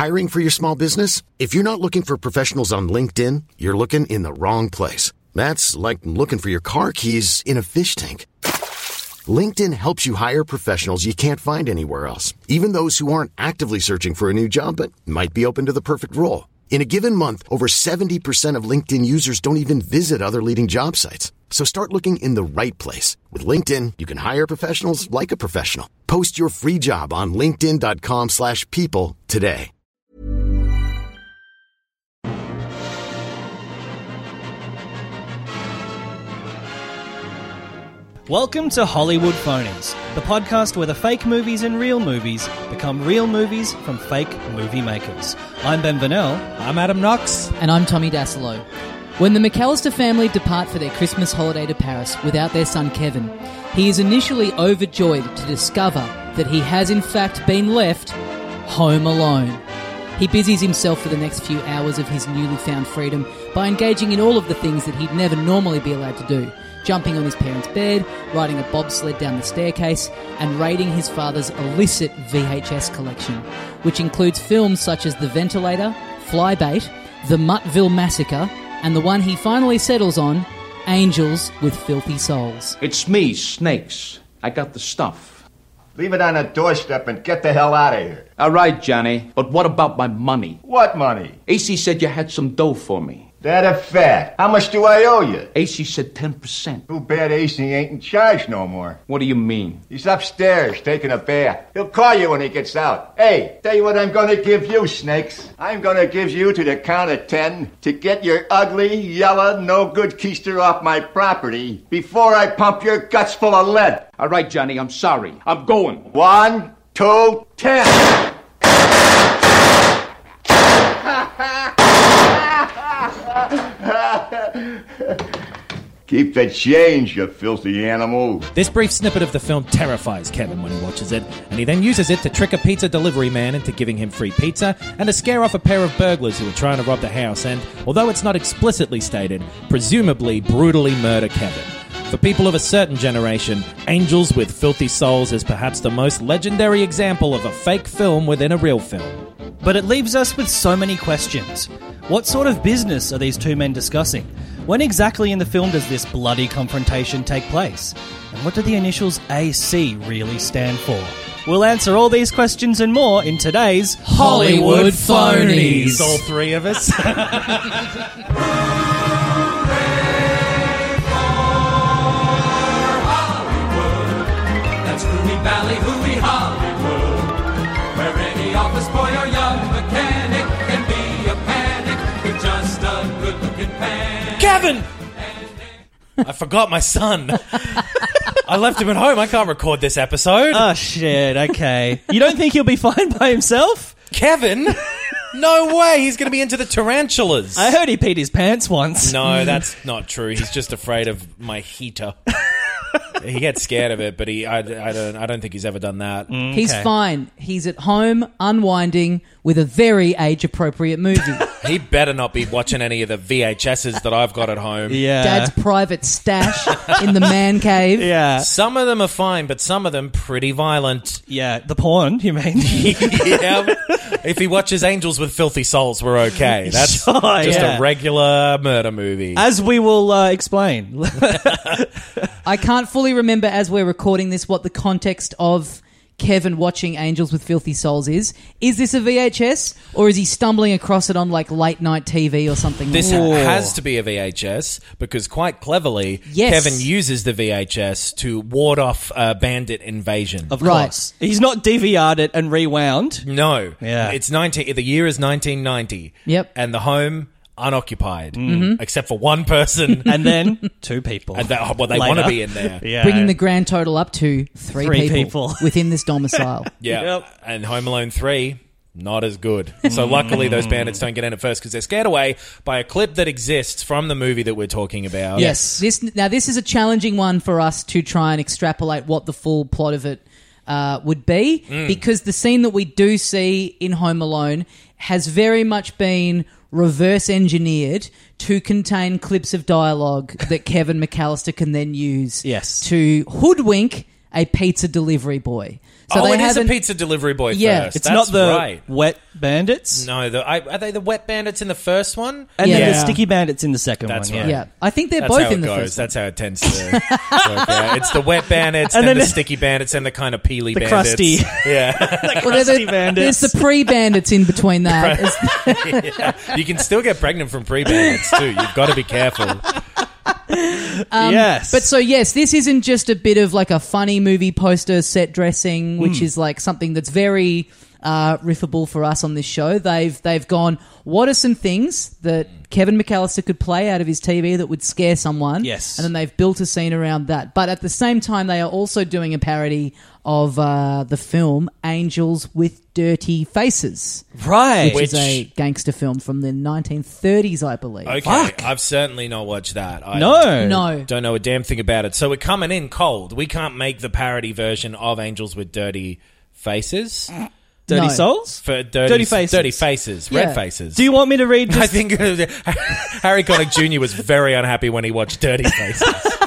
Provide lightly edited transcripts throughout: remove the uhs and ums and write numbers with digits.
Hiring for your small business? If you're not looking for professionals on LinkedIn, you're looking in the wrong place. That's like looking for your car keys in a fish tank. LinkedIn helps you hire professionals you can't find anywhere else, even those who aren't actively searching for a new job but might be open to the perfect role. In a given month, over 70% of LinkedIn users don't even visit other leading job sites. So start looking in the right place. With LinkedIn, you can hire professionals like a professional. Post your free job on linkedin.com/people today. Welcome to Hollywood Phonies, the podcast where the fake movies and real movies become real movies from fake movie makers. I'm Ben Vanel. I'm Adam Knox. And I'm Tommy Dasilo. When the McAllister family depart for their Christmas holiday to Paris without their son Kevin, he is initially overjoyed to discover that he has in fact been left home alone. He busies himself for the next few hours of his newly found freedom by engaging in all of the things that he'd never normally be allowed to do. Jumping on his parents' bed, riding a bobsled down the staircase, and raiding his father's illicit VHS collection, which includes films such as The Ventilator, Flybait, The Muttville Massacre, and the one he finally settles on, Angels with Filthy Souls. It's me, Snakes. I got the stuff. Leave it on the doorstep and get the hell out of here. All right, Johnny, but what about my money? What money? AC said you had some dough for me. That a fact. How much do I owe you? AC said 10%. Too bad AC ain't in charge no more. What do you mean? He's upstairs taking a bath. He'll call you when he gets out. Hey, tell you what I'm gonna give you, Snakes. I'm gonna give you to the count of 10 to get your ugly, yellow, no-good keister off my property before I pump your guts full of lead. All right, Johnny, I'm sorry. I'm going. 1, 2, 10. Keep the change, you filthy animal. This brief snippet of the film terrifies Kevin when he watches it, and he then uses it to trick a pizza delivery man into giving him free pizza and to scare off a pair of burglars who are trying to rob the house and, although it's not explicitly stated, presumably brutally murder Kevin. For people of a certain generation, Angels with Filthy Souls is perhaps the most legendary example of a fake film within a real film. But it leaves us with so many questions. What sort of business are these two men discussing? When exactly in the film does this bloody confrontation take place? And what do the initials AC really stand for? We'll answer all these questions and more in today's Hollywood Phonies. All three of us. That's Hooey Valley, Hooey Hollywood, where any office boy or young mechanic can be a panic with just a good-looking pan. Kevin! I forgot my son. I left him at home. I can't record this episode. Oh, shit, okay. You don't think he'll be fine by himself? Kevin? No way. He's going to be into the tarantulas. I heard he peed his pants once. No, that's not true. He's just afraid of my heater. He gets scared of it, but I don't think he's ever done that. Okay. He's fine. He's at home, unwinding with a very age-appropriate movie. He better not be watching any of the VHSs that I've got at home. Yeah. Dad's private stash in the man cave. Yeah. Some of them are fine, but some of them pretty violent. Yeah, the porn, you mean? Yeah. If he watches Angels with Filthy Souls, we're okay. That's Sure, just yeah. a regular murder movie. As we will explain. I can't fully remember as we're recording this what the context of Kevin watching Angels with Filthy Souls is. Is this a VHS or is he stumbling across it on like late night TV or something? This like that? has to be a VHS because quite cleverly, Yes. Kevin uses the VHS to ward off a bandit invasion. Of Right. course. He's not DVR'd it and rewound. No. Yeah. It's the year is 1990. Yep. And the home unoccupied, except for one person. And then two people. And they want to be in there. Yeah. Bringing the grand total up to three people within this domicile. Yeah. Yep. And Home Alone 3, not as good. So luckily those bandits don't get in at first because they're scared away by a clip that exists from the movie that we're talking about. Yes. This is a challenging one for us to try and extrapolate what the full plot of it would be, because the scene that we do see in Home Alone has very much been reverse engineered to contain clips of dialogue that Kevin McAllister can then use Yes. to hoodwink a pizza delivery boy. So Oh, they it is a haven't- pizza delivery boy Yeah. first. It's That's not the right. wet bandits, No, are they the wet bandits in the first one? and then the Yeah. sticky bandits in the second That's one. right. Yeah, I think they're That's both how in it the goes. first. That's how it tends to work out. It's the wet bandits And and then the the- sticky bandits and the kind of peely The bandits. crusty. Yeah. Well, they're crusty bandits. There's the pre-bandits in between that. It's- You can still get pregnant from pre-bandits too. You've got to be careful. Yes, But so yes, this isn't just a bit of like a funny movie poster set dressing, which Hmm. is like something that's very riffable for us on this show. They've gone, what are some things that Kevin McAllister could play out of his TV that would scare someone? Yes. And then they've built a scene around that. But at the same time, they are also doing a parody of the film Angels with Dirty Faces, right. which is a gangster film from the 1930s, I believe. Okay, Fuck. I've certainly not watched that. I No. don't know a damn thing about it. So we're coming in cold. We can't make the parody version of Angels with Dirty Faces. Dirty No. Souls? For Dirty Faces. Dirty faces. Yeah. Red faces. Do you want me to read I just... think Harry Connick Jr. was very unhappy when he watched Dirty Faces.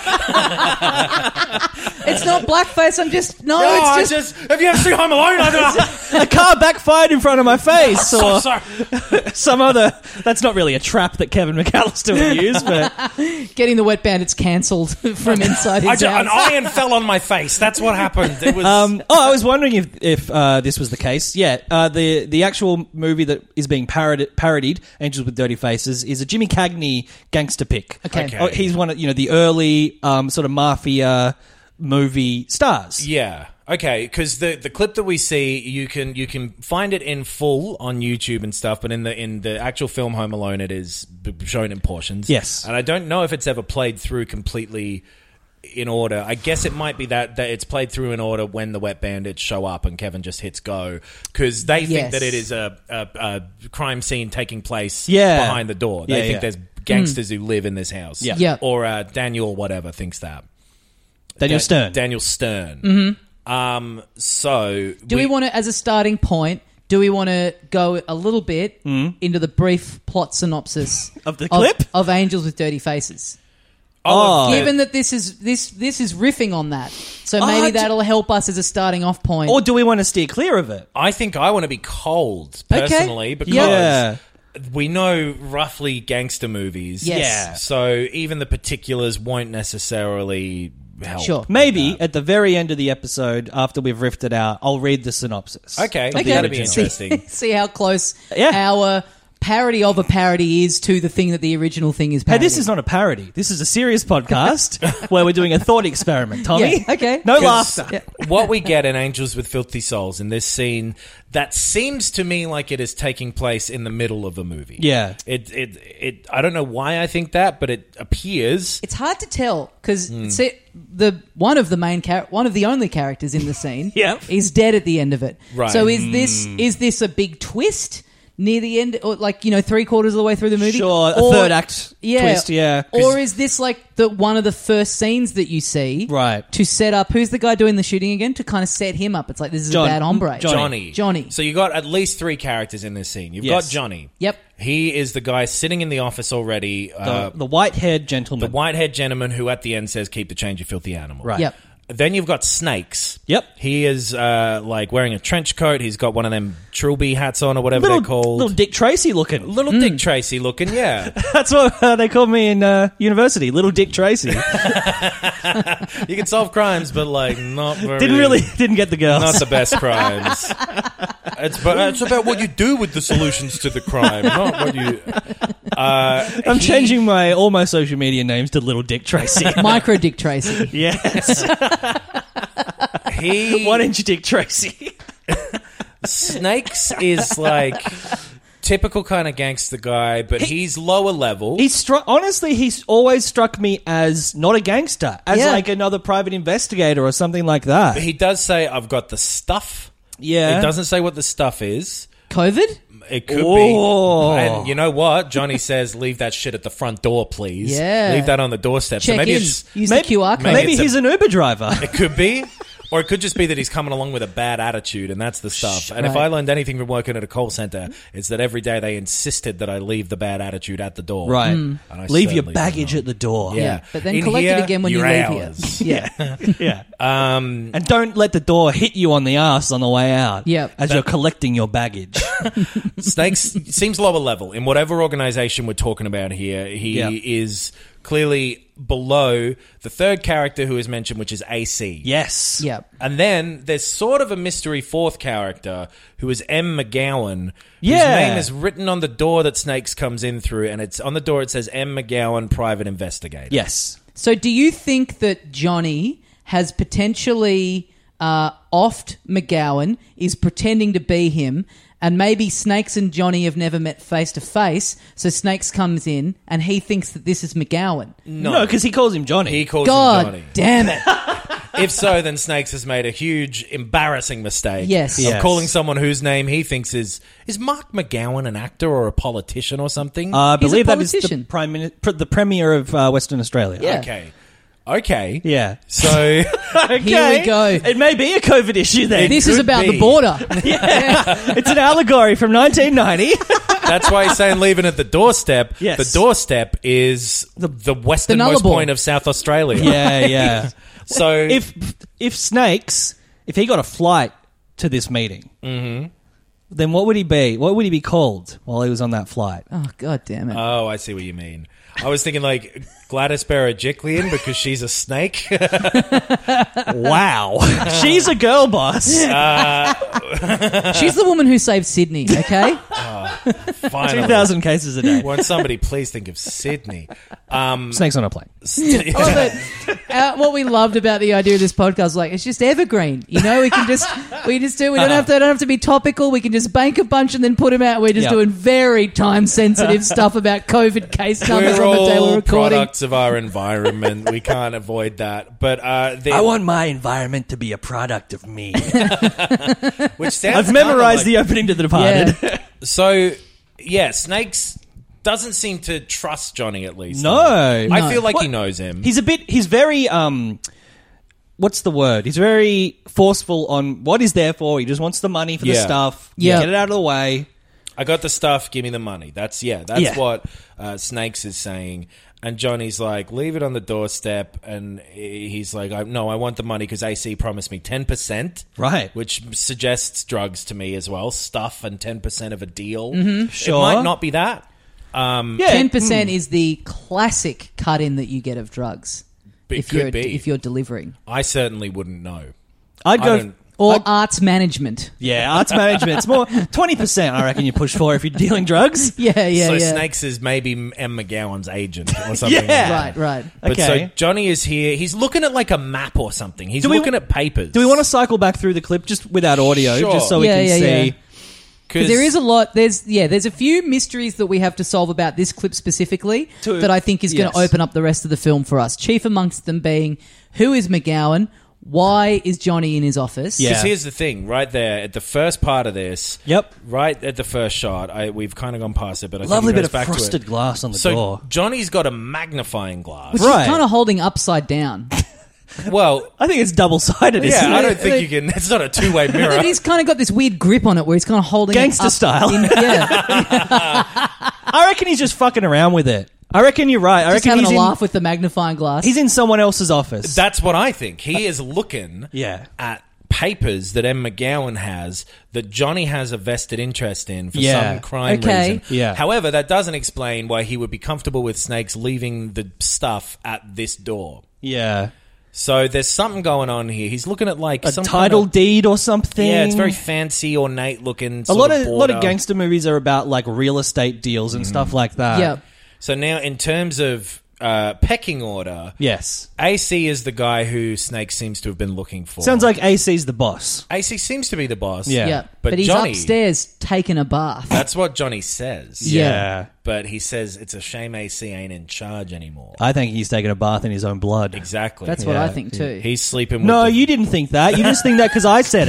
It's not blackface, I'm just... No, Oh, it's just... have you ever seen Home Alone? a car backfired in front of my face, or sorry. some other... That's not really a trap that Kevin McAllister would use, but... Getting the wet bandits cancelled from inside his An house. iron fell on my face. That's what happened. It was. I was wondering if this was the case. Yeah, the actual movie that is being parodied, Angels with Dirty Faces, is a Jimmy Cagney gangster pick. Okay. Okay. Oh, he's one of the early sort of mafia movie stars. Yeah. Okay, because the clip that we see, you can find it in full on YouTube and stuff, but in the actual film Home Alone, it is shown in portions. Yes. And I don't know if it's ever played through completely in order. I guess it might be that it's played through in order when the wet bandits show up and Kevin just hits go, because they think Yes. that it is a crime scene taking place Yeah. behind the door. Yeah, They think yeah. there's gangsters who live in this house. Yeah. Yeah. Or Daniel whatever thinks that. Daniel Stern. Daniel Stern. Mm-hmm. So Do we want to, as a starting point, do we want to go a little bit into the brief plot synopsis Of the clip? of Angels with Dirty Faces? Oh. Given that this is riffing on that, so maybe that'll help us as a starting off point. Or do we want to steer clear of it? I think I want to be cold Okay. personally because Yeah. we know roughly gangster movies. Yes. Yeah. So even the particulars won't necessarily help. Sure. Maybe at the very end of the episode, after we've riffed it out, I'll read the synopsis. Okay. of the That'd be original. interesting. See how close Yeah. our parody of a parody is to the thing that the original thing is Hey, parodying. this is not a parody. This is a serious podcast where we're doing a thought experiment, Tommy. Yeah, okay. No 'Cause laughter. what we get in Angels with Filthy Souls in this scene, that seems to me like it is taking place in the middle of a movie. Yeah. It I don't know why I think that, but it appears. It's hard to tell because Hmm. one of the only characters in the scene Yep. is dead at the end of it. Right. So is this a big twist near the end, or like 3/4 of the way through the movie? Sure, a Or- third act twist, yeah. Or is this like one of the first scenes that you see, Right. To set up who's the guy doing the shooting again, to kind of set him up? It's like this is John- a bad hombre. Johnny. So you got at least 3 characters in this scene. You've Yes. got Johnny. Yep. He is the guy sitting in the office already. The white-haired gentleman. The white-haired gentleman who at the end says, "Keep the change, you filthy animal." Right. Yep. Then you've got Snakes. Yep. He is like wearing a trench coat. He's got one of them trilby hats on or whatever they're called. Little Dick Tracy looking. Little Dick Tracy looking, yeah. That's what they called me in university, Little Dick Tracy. You can solve crimes, but like not very... Didn't get the girls. Not the best crimes. It's about what you do with the solutions to the crime, not what you... I'm changing all my social media names to Little Dick Tracy. Micro Dick Tracy. Yes. 1 inch Dick Tracy. Snakes is like typical kind of gangster guy, but he's lower level. Honestly, he's always struck me as not a gangster, as Yeah. like another private investigator or something like that. He does say, "I've got the stuff." Yeah. It doesn't say what the stuff is. COVID? It could Oh. be. And you know what? Johnny says, leave that shit at the front door, please. Yeah. Leave that on the doorstep. Check so maybe in. it's... Use the QR code. Maybe it's he's an Uber driver. It could be. Or it could just be that he's coming along with a bad attitude, and that's the stuff. And if Right. I learned anything from working at a call center, it's that every day they insisted that I leave the bad attitude at the door. Right. And I Leave your certainly baggage don't. at the door. Yeah. But then In collect here, it again when you you're leave ours. here. Yeah. Yeah. Um, And don't let the door hit you on the ass on the way out. Yep. As you're collecting your baggage. Snakes seems lower level. In whatever organization we're talking about here, he Yeah. is clearly below the third character who is mentioned, which is AC. Yes. Yep. And then there's sort of a mystery fourth character who is M. McGowan, Yeah. whose name is written on the door that Snakes comes in through, and it's on the door it says M. McGowan, Private Investigator. Yes. So do you think that Johnny has potentially offed McGowan, is pretending to be him, and maybe Snakes and Johnny have never met face to face, so Snakes comes in and he thinks that this is McGowan? No, because he calls him Johnny. He calls him God Johnny. damn it. If so, then Snakes has made a huge, embarrassing mistake. Yes. Of Yes. calling someone whose name he thinks is Mark McGowan an actor or a politician or something? I He's a believe that is the politician. the Premier of Western Australia. Yeah. Okay. Yeah. So Okay. Here we go. It may be a COVID issue then. This is could about be. the border. It's an allegory from 1990. that's why he's saying leaving at the doorstep. Yes. The doorstep is the westernmost Nullarbor. point of South Australia. yeah. So If Snakes, if he got a flight to this meeting, then what would he be? What would he be called while he was on that flight? Oh, God damn it. Oh, I see what you mean. I was thinking like Gladys Berejiklian because she's a snake. Wow. She's a girl boss. She's the woman who saved Sydney, okay? Finally. 2,000 cases a day. Won't somebody please think of Sydney? Snakes on a plane. I love it. What we loved about the idea of this podcast, like, it's just evergreen. You know, we don't have to be topical. We can just bank a bunch and then put them out. We're just Yep. doing very time sensitive stuff about COVID case numbers We're on the day we're all recording. products of our environment. We can't avoid that. But I want my environment to be a product of me. which sounds I've memorized the opening to The Departed. Yeah. So yeah, Snakes doesn't seem to trust Johnny at least. No. I feel like he What- knows him. He's very, what's the word? He's very forceful on what he's there for. He just wants the money for the Yeah. stuff. Yeah. Get it out of the way. I got the stuff, give me the money. That's Yeah. what Snakes is saying. And Johnny's like, leave it on the doorstep. And he's like, no, I want the money because AC promised me 10%. Right. Which suggests drugs to me as well. Stuff and 10% of a deal. Sure. It might not be that. Yeah. 10% is the classic cut-in that you get of drugs. It if could you're be. if you're delivering. I certainly wouldn't know. I'd I go... don't- Or arts management. Yeah, arts management. It's more 20%, I reckon, you push for if you're dealing drugs. Yeah, so yeah. Snakes is maybe M. McGowan's agent or something. like Yeah. that. Right. But Okay. so Johnny is here. He's looking at like a map or something. He's Do we- looking at papers. Do we want to cycle back through the clip just without audio, Sure. just so we Yeah, can yeah, see? yeah. Because there is a lot. There's a few mysteries that we have to solve about this clip specifically that I think is going to Yes. open up the rest of the film for us. Chief amongst them being, who is McGowan? Why is Johnny in his office? Yeah. Because here's the thing, right there at the first part of this. Yep. Right at the first shot, we've kind of gone past it, but I Lovely think it bit goes of back frosted to it. glass on the So door. Johnny's got a magnifying glass. Which Right. he's kind of holding upside down. Well, I think it's double-sided, isn't yeah, I it? don't think you can. It's not a two-way mirror. He's kind of got this weird grip on it where he's kind of holding Gangster it up style. yeah, I reckon he's just fucking around with it. I reckon you're right. I just reckon having he's a in, laugh with the magnifying glass. he's in someone else's office. That's what I think. He is looking Yeah. at papers that M. McGowan has that Johnny has a vested interest in for Yeah. some crime Okay. reason. Yeah. However, that doesn't explain why he would be comfortable with Snakes leaving the stuff at this door. Yeah. So there's something going on here. He's looking at like A some title kind of, deed or something. yeah, it's very fancy, ornate looking. A Sort lot of of border. gangster movies are about like real estate deals and stuff like that. yeah. So now, in terms of pecking order, Yes. AC is the guy who Snake seems to have been looking for. Sounds like AC's the boss. AC seems to be the boss. Yeah. Yeah. But But he's Johnny- upstairs taking a bath. That's what Johnny says. Yeah. But he says it's a shame AC ain't in charge anymore. I think he's taking a bath in his own blood. Exactly. That's what I think too. He's sleeping with No, the, you didn't think that. You just think that because I said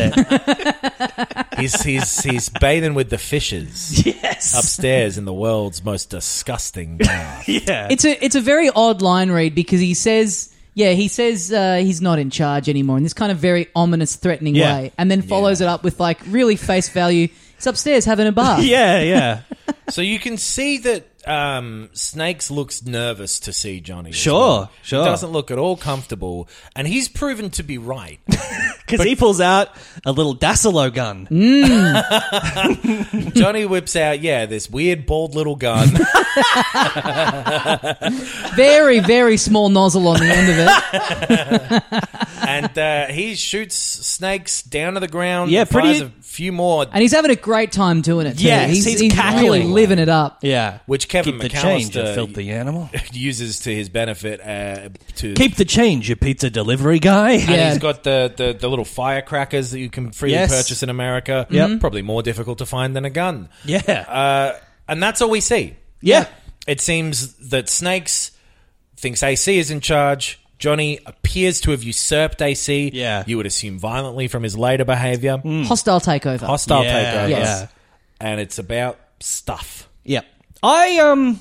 it. he's bathing with the fishes Yes. upstairs in the world's most disgusting bath. Yeah. It's a very odd line read because he says Yeah, he says he's not in charge anymore in this kind of very ominous, threatening Yeah. way, and then follows it up with like really face value. He's upstairs having a bath. Yeah. So you can see that Snakes looks nervous to see Johnny. as Sure, well. sure. He doesn't look at all comfortable, and he's proven to be right. Because he pulls out a little Dassilo gun. Johnny whips out, this weird bald little gun. Very, very small nozzle on the end of it. And he shoots Snakes down to the ground. Yeah, fires pretty- a few more, And he's having a great time doing it, too. Yes, he's cackling. really living it up. Yeah. which Kevin Keep the change, you McAllister filthy animal. uses to his benefit. To Keep the change, you pizza delivery guy. And Yeah. he's got the little firecrackers that you can freely Yes. purchase in America. Yep. Probably more difficult to find than a gun. Yeah. And that's all we see. Yeah. It seems that Snakes thinks AC is in charge. Johnny appears to have usurped AC. Yeah. You would assume violently from his later behavior. Hostile takeover. Hostile Yeah, takeover. yes. And it's about stuff. Yeah. I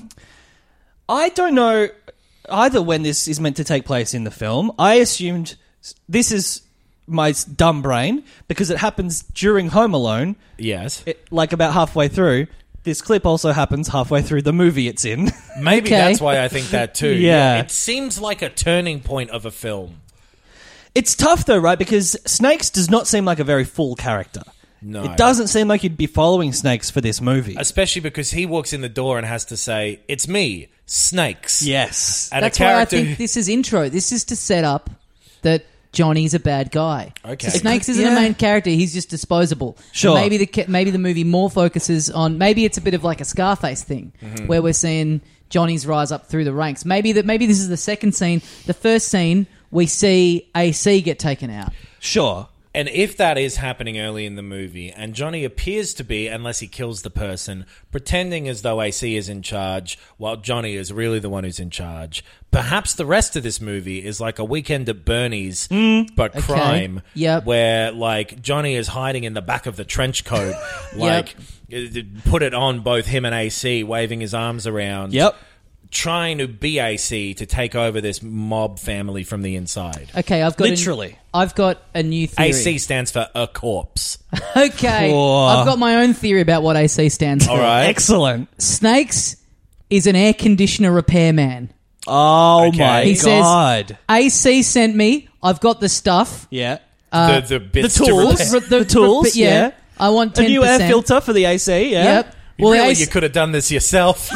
don't know either when this is meant to take place in the film. I assumed this is my dumb brain because it happens during Home Alone, Yes. like about halfway through. This clip also happens halfway through the movie it's in. Maybe Okay. that's why I think that too. Yeah. It seems like a turning point of a film. It's tough though, right? Because Snakes does not seem like a very full character. No. It doesn't seem like you'd be following Snakes for this movie. Especially because he walks in the door and has to say, "It's me, Snakes." Yes. And That's a why I character think this is intro. This is to set up that Johnny's a bad guy. Okay. So Snakes isn't Yeah. a main character. He's just disposable. Sure. And maybe the movie more focuses on. Maybe it's a bit of like a Scarface thing where we're seeing Johnny's rise up through the ranks. Maybe this is the second scene. The first scene we see AC get taken out. Sure. And if that is happening early in the movie, and Johnny appears to be, unless he kills the person, pretending as though AC is in charge, while Johnny is really the one who's in charge, perhaps the rest of this movie is like a Weekend at Bernie's, but crime, Yep. where like Johnny is hiding in the back of the trench coat, like put it on both him and AC, waving his arms around. Yep. Trying to be AC to take over this mob family from the inside. Okay, I've got Literally. I've got a new theory. AC stands for a corpse. Okay, Whoa. I've got my own theory about what AC stands for. All right. Excellent. Snakes is an air conditioner repairman. Oh Okay. my He says- God. AC sent me. I've got the stuff. Yeah. The bits the tools. to repair. The tools, yeah. I want A 10%. new air filter for the AC, yeah. Yep. Well, Really, AC you could have done this yourself.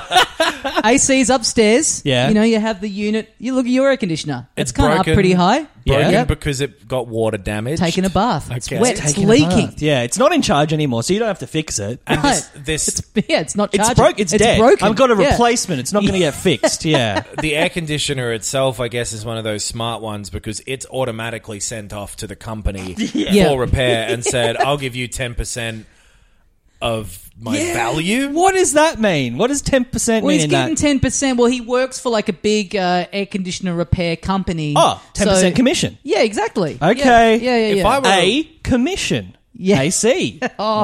AC's upstairs. Yeah. You know, you have the unit. You look at your air conditioner. It's kind of up broken. pretty high. Broken Yeah. because it got water damage. Taking a bath. It's Okay. wet. It's Taking a leaking. bath. Yeah, it's not in charge anymore, so you don't have to fix it. And Right. this It's not It's charging. broke. It's dead. broken. I've got a Yeah. replacement. It's not going to get fixed. Yeah. the air conditioner itself, I guess, is one of those smart ones because it's automatically sent off to the company Yeah. for repair and said, "I'll give you 10% of my value." What does that mean? What does 10% Well, mean he's in getting that? 10%. Well, he works for like a big air conditioner repair company. Oh, 10% So- commission. Yeah, exactly. Okay. Yeah. If I were A commission. Yeah. AC.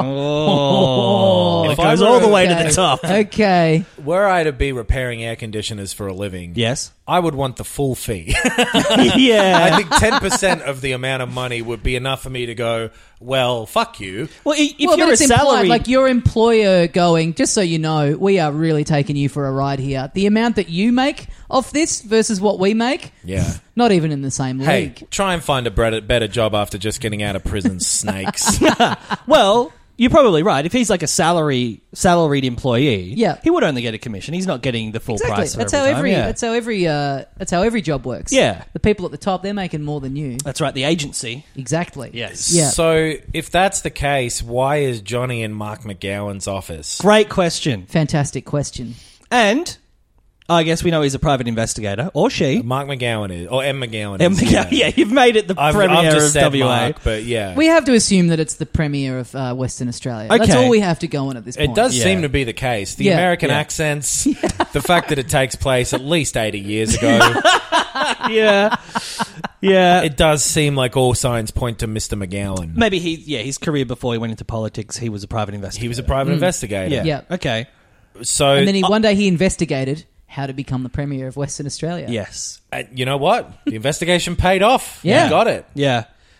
Oh. It If I goes were all the to- way to Okay. the top. Okay. Were I to be repairing air conditioners for a living, Yes. I would want the full fee. Yeah. I think 10% of the amount of money would be enough for me to go, well, fuck you. Well, if Well, you're but a it's implied, salary, like your employer going, just so you know, we are really taking you for a ride here. The amount that you make off this versus what we make, Yeah. not even in the same Hey, league. try and find a better job after just getting out of prison, Snakes. well, you're probably right. If he's like a salaried employee, Yeah. he would only get a commission. He's not getting the full Exactly. price. For That's how every time. that's how every job works. Yeah. The people at the top, they're making more than you. That's right. The agency. Exactly. Yes. Yeah. So, if that's the case, why is Johnny in Mark McGowan's office? Great question. Fantastic question. And I guess we know he's a private investigator, or she. Mark McGowan is, or M. McGowan M. is. McGowan. Yeah, you've made it the I've premiere just of said WA. Mark, but yeah. We have to assume that it's the premier of Western Australia. That's Okay. all we have to go on at this point. It does Yeah. seem to be the case. The Yeah. American Yeah. accents, the fact that it takes place at least 80 years ago, Yeah. Yeah. it does seem like all signs point to Mr. McGowan. Maybe his career before he went into politics, he was a private investigator. He was a private investigator. Yeah. Yeah. Okay. So, And then one day he investigated how to become the Premier of Western Australia. Yes. You know what? The investigation paid off. Yeah. You got it. Yeah.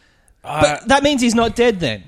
But that means he's not dead then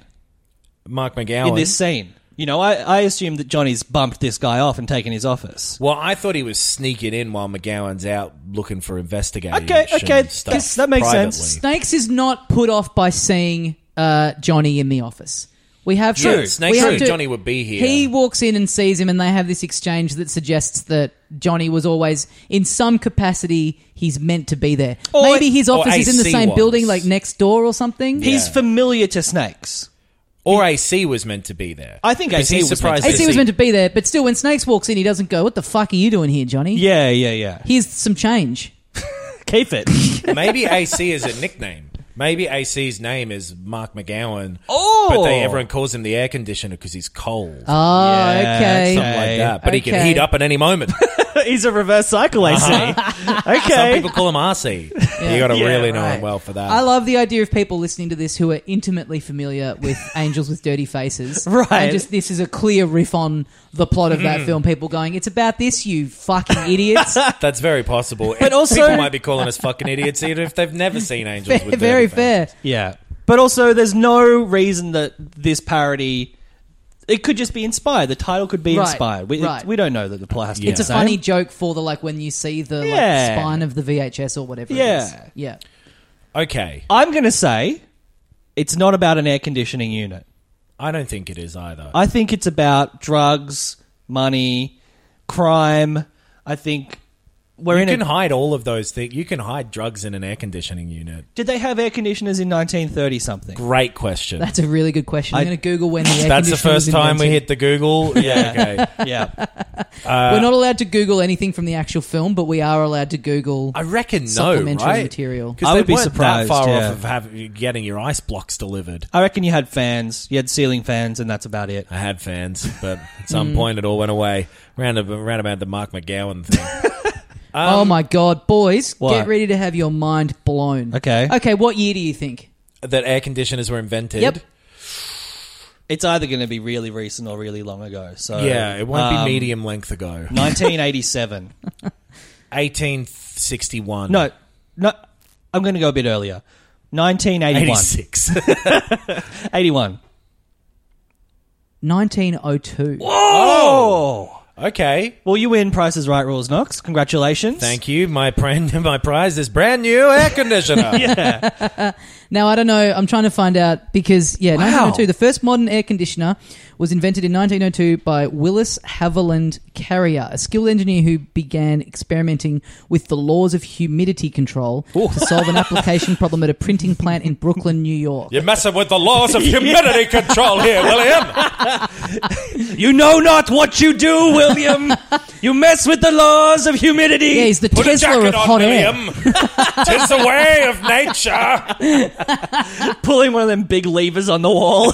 Mark McGowan. in this scene. You know, I assume that Johnny's bumped this guy off and taken his office. Well, I thought he was sneaking in while McGowan's out looking for investigation Okay, stuff that makes privately. sense. Snakes is not put off by seeing Johnny in the office. We have True. to. Snakes we have knew to- Johnny would be here. He walks in and sees him, and they have this exchange that suggests that Johnny was always, in some capacity, he's meant to be there. Or- Maybe his or office is in the AC same was. building, like next door or something. He's familiar to Snakes. Or AC was meant to be there. I think 'Cause AC he's was surprised meant to AC was see- meant to be there, but still, when Snakes walks in, he doesn't go, "What the fuck are you doing here, Johnny? Yeah. Here's some change." Keep it. Maybe AC is a nickname. Maybe AC's name is Mark McGowan. Oh. But everyone calls him the air conditioner because he's cold. Oh, Yeah, okay. Something like that. But he can Okay. heat up at any moment. He's a reverse cycle AC. Some Okay. people call him RC. You got to really know him well for that. I love the idea of people listening to this who are intimately familiar with Angels with Dirty Faces. Right. And just this is a clear riff on the plot of that film. People going, "It's about this, you fucking idiots." That's very possible. But also- people might be calling us fucking idiots even if they've never seen Angels with Very Dirty fair. Faces. Yeah. But also, there's no reason that this parody... It could just be inspired. The title could be Right, inspired. We right. don't know that the plot has to be It's a the same. funny joke for the, like, when you see the Yeah. like, spine of the VHS or whatever Yeah. it is. Yeah. Okay. I'm going to say it's not about an air conditioning unit. I don't think it is either. I think it's about drugs, money, crime. I think we're you in can a... hide all of those things. You can hide drugs in an air conditioning unit. Did they have air conditioners in 1930-something? Great question. That's a really good question. I'm going to Google when the air That's the conditioner was first time we invented. hit the Google. Yeah, okay. Yeah. We're not allowed to Google anything from the actual film, but we are allowed to Google I reckon no, supplementary right? material. Because I they would be weren't surprised, that far yeah. off of getting your ice blocks delivered. I reckon you had fans. You had ceiling fans, and that's about it. I had fans, but at some point it all went away. Round about the Mark McGowan thing. Oh my God, boys, What? get ready to have your mind blown. Okay. Okay, what year do you think? That air conditioners were invented. Yep. It's either going to be really recent or really long ago. So Yeah, it won't be medium length ago. 1987. 1861. No, I'm going to go a bit earlier. 1981. 86. 81. 1902. Oh! Okay. Well, you win Price is Right rules, Knox. Congratulations. Thank you. My prize is brand new air conditioner. Now, I don't know. I'm trying to find out because, 1902, the first modern air conditioner was invented in 1902 by Willis Haviland Carrier, a skilled engineer who began experimenting with the laws of humidity control to solve an application problem at a printing plant in Brooklyn, New York. You're messing with the laws of humidity control here, William. You know not what you do, William. You mess with the laws of humidity. Yeah, he's the Put a Tesla jacket of on, hot air. William. 'Tis the way of nature. Pulling one of them big levers on the wall.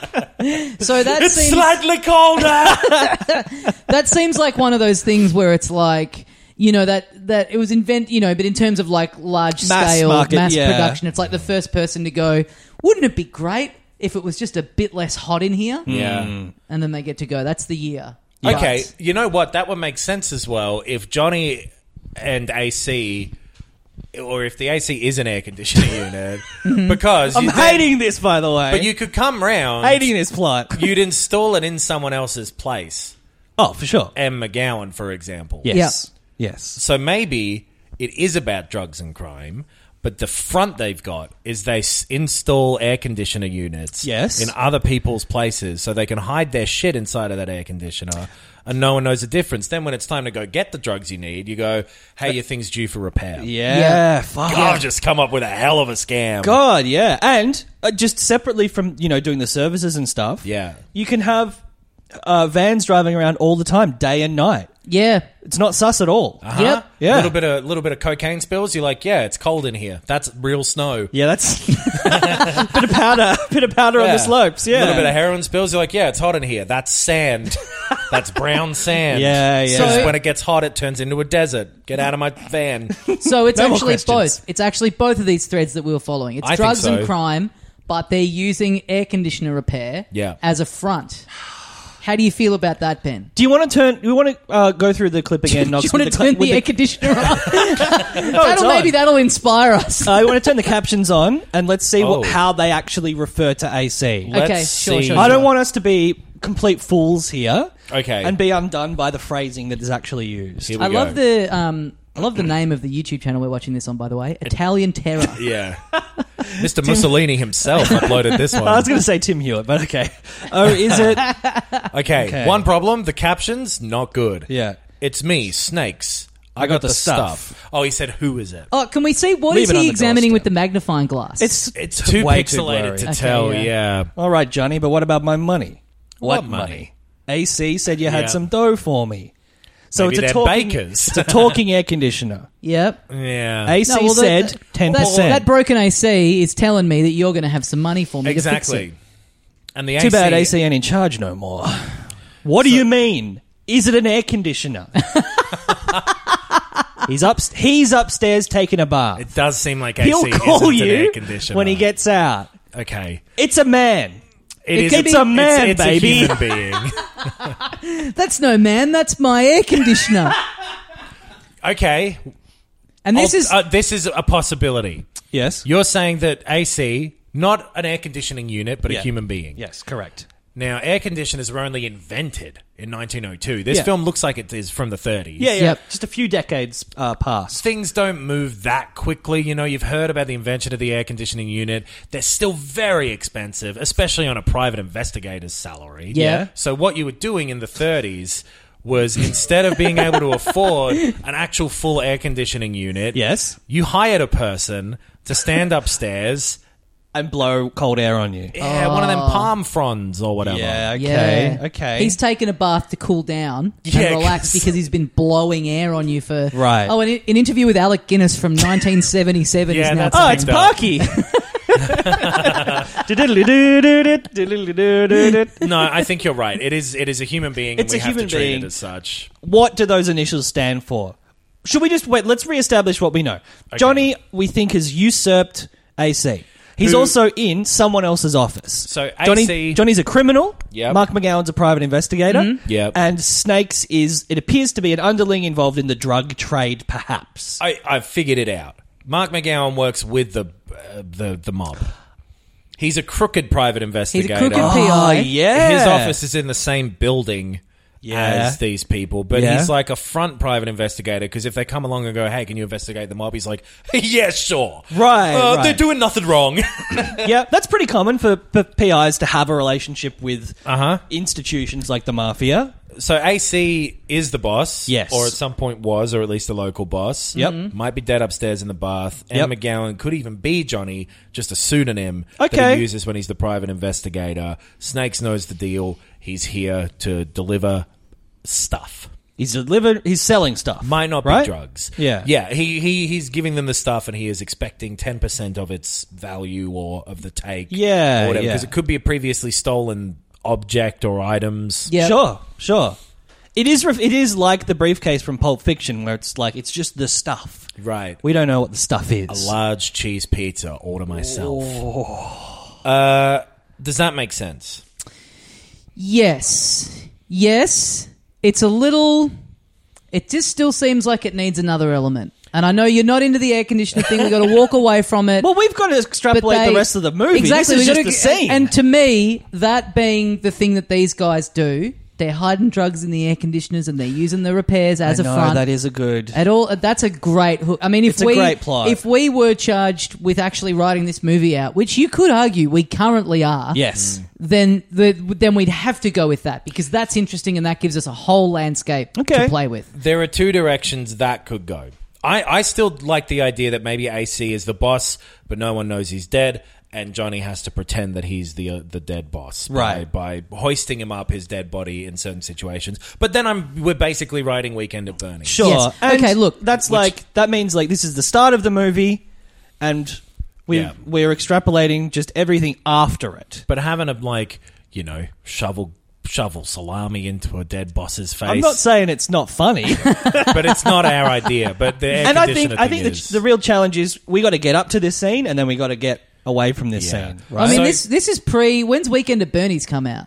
So that It's seems slightly colder. that seems like one of those things where it's like, you know, that it was but in terms of like large Mass scale market, mass yeah. production, it's like the first person to go, wouldn't it be great if it was just a bit less hot in here? Yeah. And then they get to go, that's the year. Okay, But- you know what? That would make sense as well if Johnny and AC, or if the AC is an air conditioning unit, because I'm you hating this, by the way. But you could come round. hating this plot. You'd install it in someone else's place. Oh, for sure. M. McGowan, for example. Yes. Yes. So maybe it is about drugs and crime, but the front they've got is they install air conditioner units Yes. in other people's places so they can hide their shit inside of that air conditioner and no one knows the difference. Then when it's time to go get the drugs you need, you go, hey, your thing's due for repair. Yeah. Fuck. I've just come up with a hell of a scam. God, yeah. And just separately from, doing the services and stuff, Yeah. you can have vans driving around all the time, day and night. Yeah. It's not sus at all. Uh-huh. Yep. Yeah. Little bit of cocaine spills. You're like, yeah, it's cold in here. That's real snow. Yeah, that's bit of powder on Yeah. the slopes. Yeah, A little bit of heroin spills. You're like, yeah, it's hot in here. That's sand. That's brown sand. Yeah, yeah. Because So- when it gets hot, it turns into a desert. Get out of my van. So it's No more actually questions. both. It's actually both of these threads that we were following. It's I think drugs so. and crime, but they're using air conditioner repair Yeah. as a front. How do you feel about that, Ben? Do you want to go through the clip again? Do you want to turn the air conditioner on? That'll inspire us. I want to turn the captions on and let's see how they actually refer to AC. Okay, sure. I don't want us to be complete fools here. Okay. And be undone by the phrasing that is actually used. Here we go. I love the name of the YouTube channel we're watching this on, by the way. Italian Terror. Yeah. Mr. Mussolini himself uploaded this one. I was going to say Tim Hewitt, but okay. Oh, is it? Okay. One problem, the captions, not good. Yeah. It's me, Snakes. I got the stuff. Oh, he said, who is it? Oh, can we see what Leave is it on he the examining doorstep. with the magnifying glass? It's too way too pixelated blurry. to Okay, tell, yeah. yeah. All right, Johnny, but what about my money? What money? AC said you had Yeah. some dough for me. So Maybe it's a they're talking, bakers. It's a talking air conditioner. Yep. Yeah. AC No, well, said 10%. That broken AC is telling me that you're going to have some money for me to fix Exactly. it. And the Too bad AC ain't in charge no more. What do you mean? Is it an air conditioner? He's upstairs taking a bath. It does seem like AC He'll isn't call an air you conditioner. when he gets out. Okay. It's a man. It's a man, it's baby. a human being. That's no man. That's my air conditioner. Okay. And this is... this is a possibility. Yes. You're saying that AC, not an air conditioning unit, but Yeah. a human being. Yes, correct. Now, air conditioners were only invented in 1902. This Yeah. film looks like it is from the 30s. Yeah. Yep. Just a few decades past. Things don't move that quickly. You know, you've heard about the invention of the air conditioning unit. They're still very expensive, especially on a private investigator's salary. Yeah. So what you were doing in the 30s was instead of being able to afford an actual full air conditioning unit, Yes. you hired a person to stand upstairs. And blow cold air on you. Yeah, one of them palm fronds or whatever. Yeah, okay, Yeah. okay. He's taken a bath to cool down Yeah, and relax 'cause- because he's been blowing air on you for... Right. Oh, an interview with Alec Guinness from 1977 Yeah, is now that's Oh, time. it's Parky. No, I think you're right. It is a human being, It's and a we have human to treat being. it as such. What do those initials stand for? Should we just wait? Let's reestablish what we know. Johnny, we think, has usurped AC. He's Who- also in someone else's office. So Johnny's a criminal. Yep. Mark McGowan's a private investigator. Yep. And Snakes it appears to be an underling involved in the drug trade, perhaps. I've figured it out. Mark McGowan works with the mob. He's a crooked private investigator. crooked Oh, PI. yeah. His office is in the same building Yeah. as these people, but Yeah. he's like a front private investigator because if they come along and go, hey, can you investigate the mob? He's like, yeah, sure. Right, right. They're doing nothing wrong. Yeah, that's pretty common for PIs to have a relationship with Uh-huh. institutions like the mafia. So AC is the boss. Yes. Or at some point was, or at least the local boss. Yep. Might be dead upstairs in the bath. Yep. And McGowan could even be Johnny, just a pseudonym that Okay. he uses when he's the private investigator. Snakes knows the deal. He's here to deliver stuff. He's selling stuff. Might not be right? drugs. Yeah. Yeah, he's giving them the stuff and he is expecting 10% of its value or of the take. Yeah, Or whatever. yeah. Because it could be a previously stolen object or items. Yeah. Sure. It is like the briefcase from Pulp Fiction where it's like, it's just the stuff. Right. We don't know what the stuff is. A large cheese pizza, order myself. Does that make sense? Yes. It's a little... It just still seems like it needs another element. And I know you're not into the air conditioner thing. We've got to walk away from it. Well, we've got to extrapolate the rest of the movie. Exactly. This is we've just got the scene. And to me, that being the thing that these guys do, they're hiding drugs in the air conditioners and they're using the repairs as I a know, front. that is a good... At all, that's a great hook. I mean, It's a great plot. If we were charged with actually writing this movie out, which you could argue we currently are, Yes. then we'd have to go with that because that's interesting and that gives us a whole landscape Okay. to play with. There are two directions that could go. I still like the idea that maybe AC is the boss, but no one knows he's dead, and Johnny has to pretend that he's the dead boss by hoisting him up his dead body in certain situations. But then we're basically writing Weekend at Bernie's. Sure. Yes. And Okay, look, that means this is the start of the movie and we're extrapolating just everything after it. But having a shovel salami into a dead boss's face. I'm not saying it's not funny. But it's not our idea. But the air And I conditioner think thing is... the real challenge is we got to get up to this scene and then we got to get away from this Yeah. scene. Right? I mean, So- this is when's Weekend at Bernie's come out?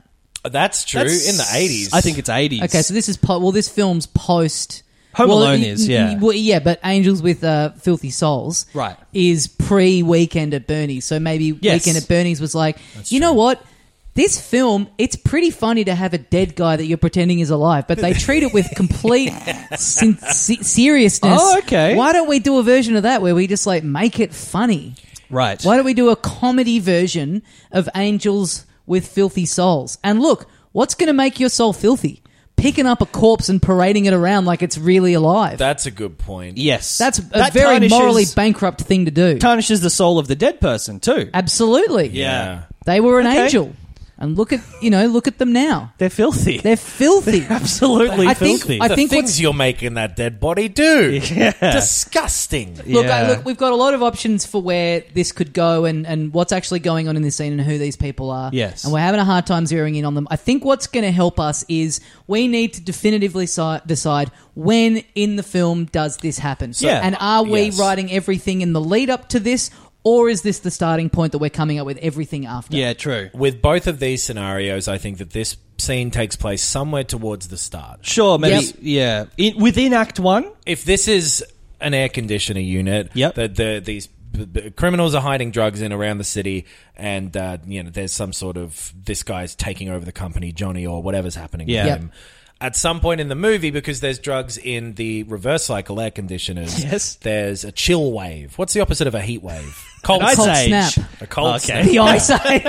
That's true. That's- in the 80s. I think it's 80s. Okay, so this is this film's post. Home Alone is, yeah. Well, yeah, but Angels with Filthy Souls Right. is pre-Weekend at Bernie's. So maybe Yes. Weekend at Bernie's was like, you know what? This film, it's pretty funny to have a dead guy that you're pretending is alive, but they treat it with complete seriousness. Oh, okay. Why don't we do a version of that where we just like make it funny? Right. Why don't we do a comedy version of Angels with Filthy Souls? And look, what's going to make your soul filthy? Picking up a corpse and parading it around like it's really alive. That's a good point. Yes. That's a That very tarnishes- morally bankrupt thing to do. tarnishes the soul of the dead person, too. Absolutely. Yeah. They were an Okay. angel. And look at them now. They're filthy. They're filthy. absolutely I think- filthy. I The think things what's- you're making that dead body do. Yeah. Disgusting. Look, Yeah. look, we've got a lot of options for where this could go and what's actually going on in this scene and who these people are. Yes. And we're having a hard time zeroing in on them. I think what's going to help us is we need to definitively decide when in the film does this happen. Yeah. And are we Yes. writing everything in the lead up to this, or is this the starting point that we're coming up with everything after? Yeah, true. With both of these scenarios, I think that this scene takes place somewhere towards the start. Sure, maybe, Yep. yeah. Within Act 1? If this is an air conditioner unit, Yep. these criminals are hiding drugs in around the city, and there's some sort of this guy's taking over the company, Johnny, or whatever's happening Yeah. with Yep. him. At some point in the movie, because there's drugs in the reverse cycle air conditioners, Yes. there's a chill wave. What's the opposite of a heat wave? Cold, Ice Cold Age. snap. A cold Okay. snap. The Ice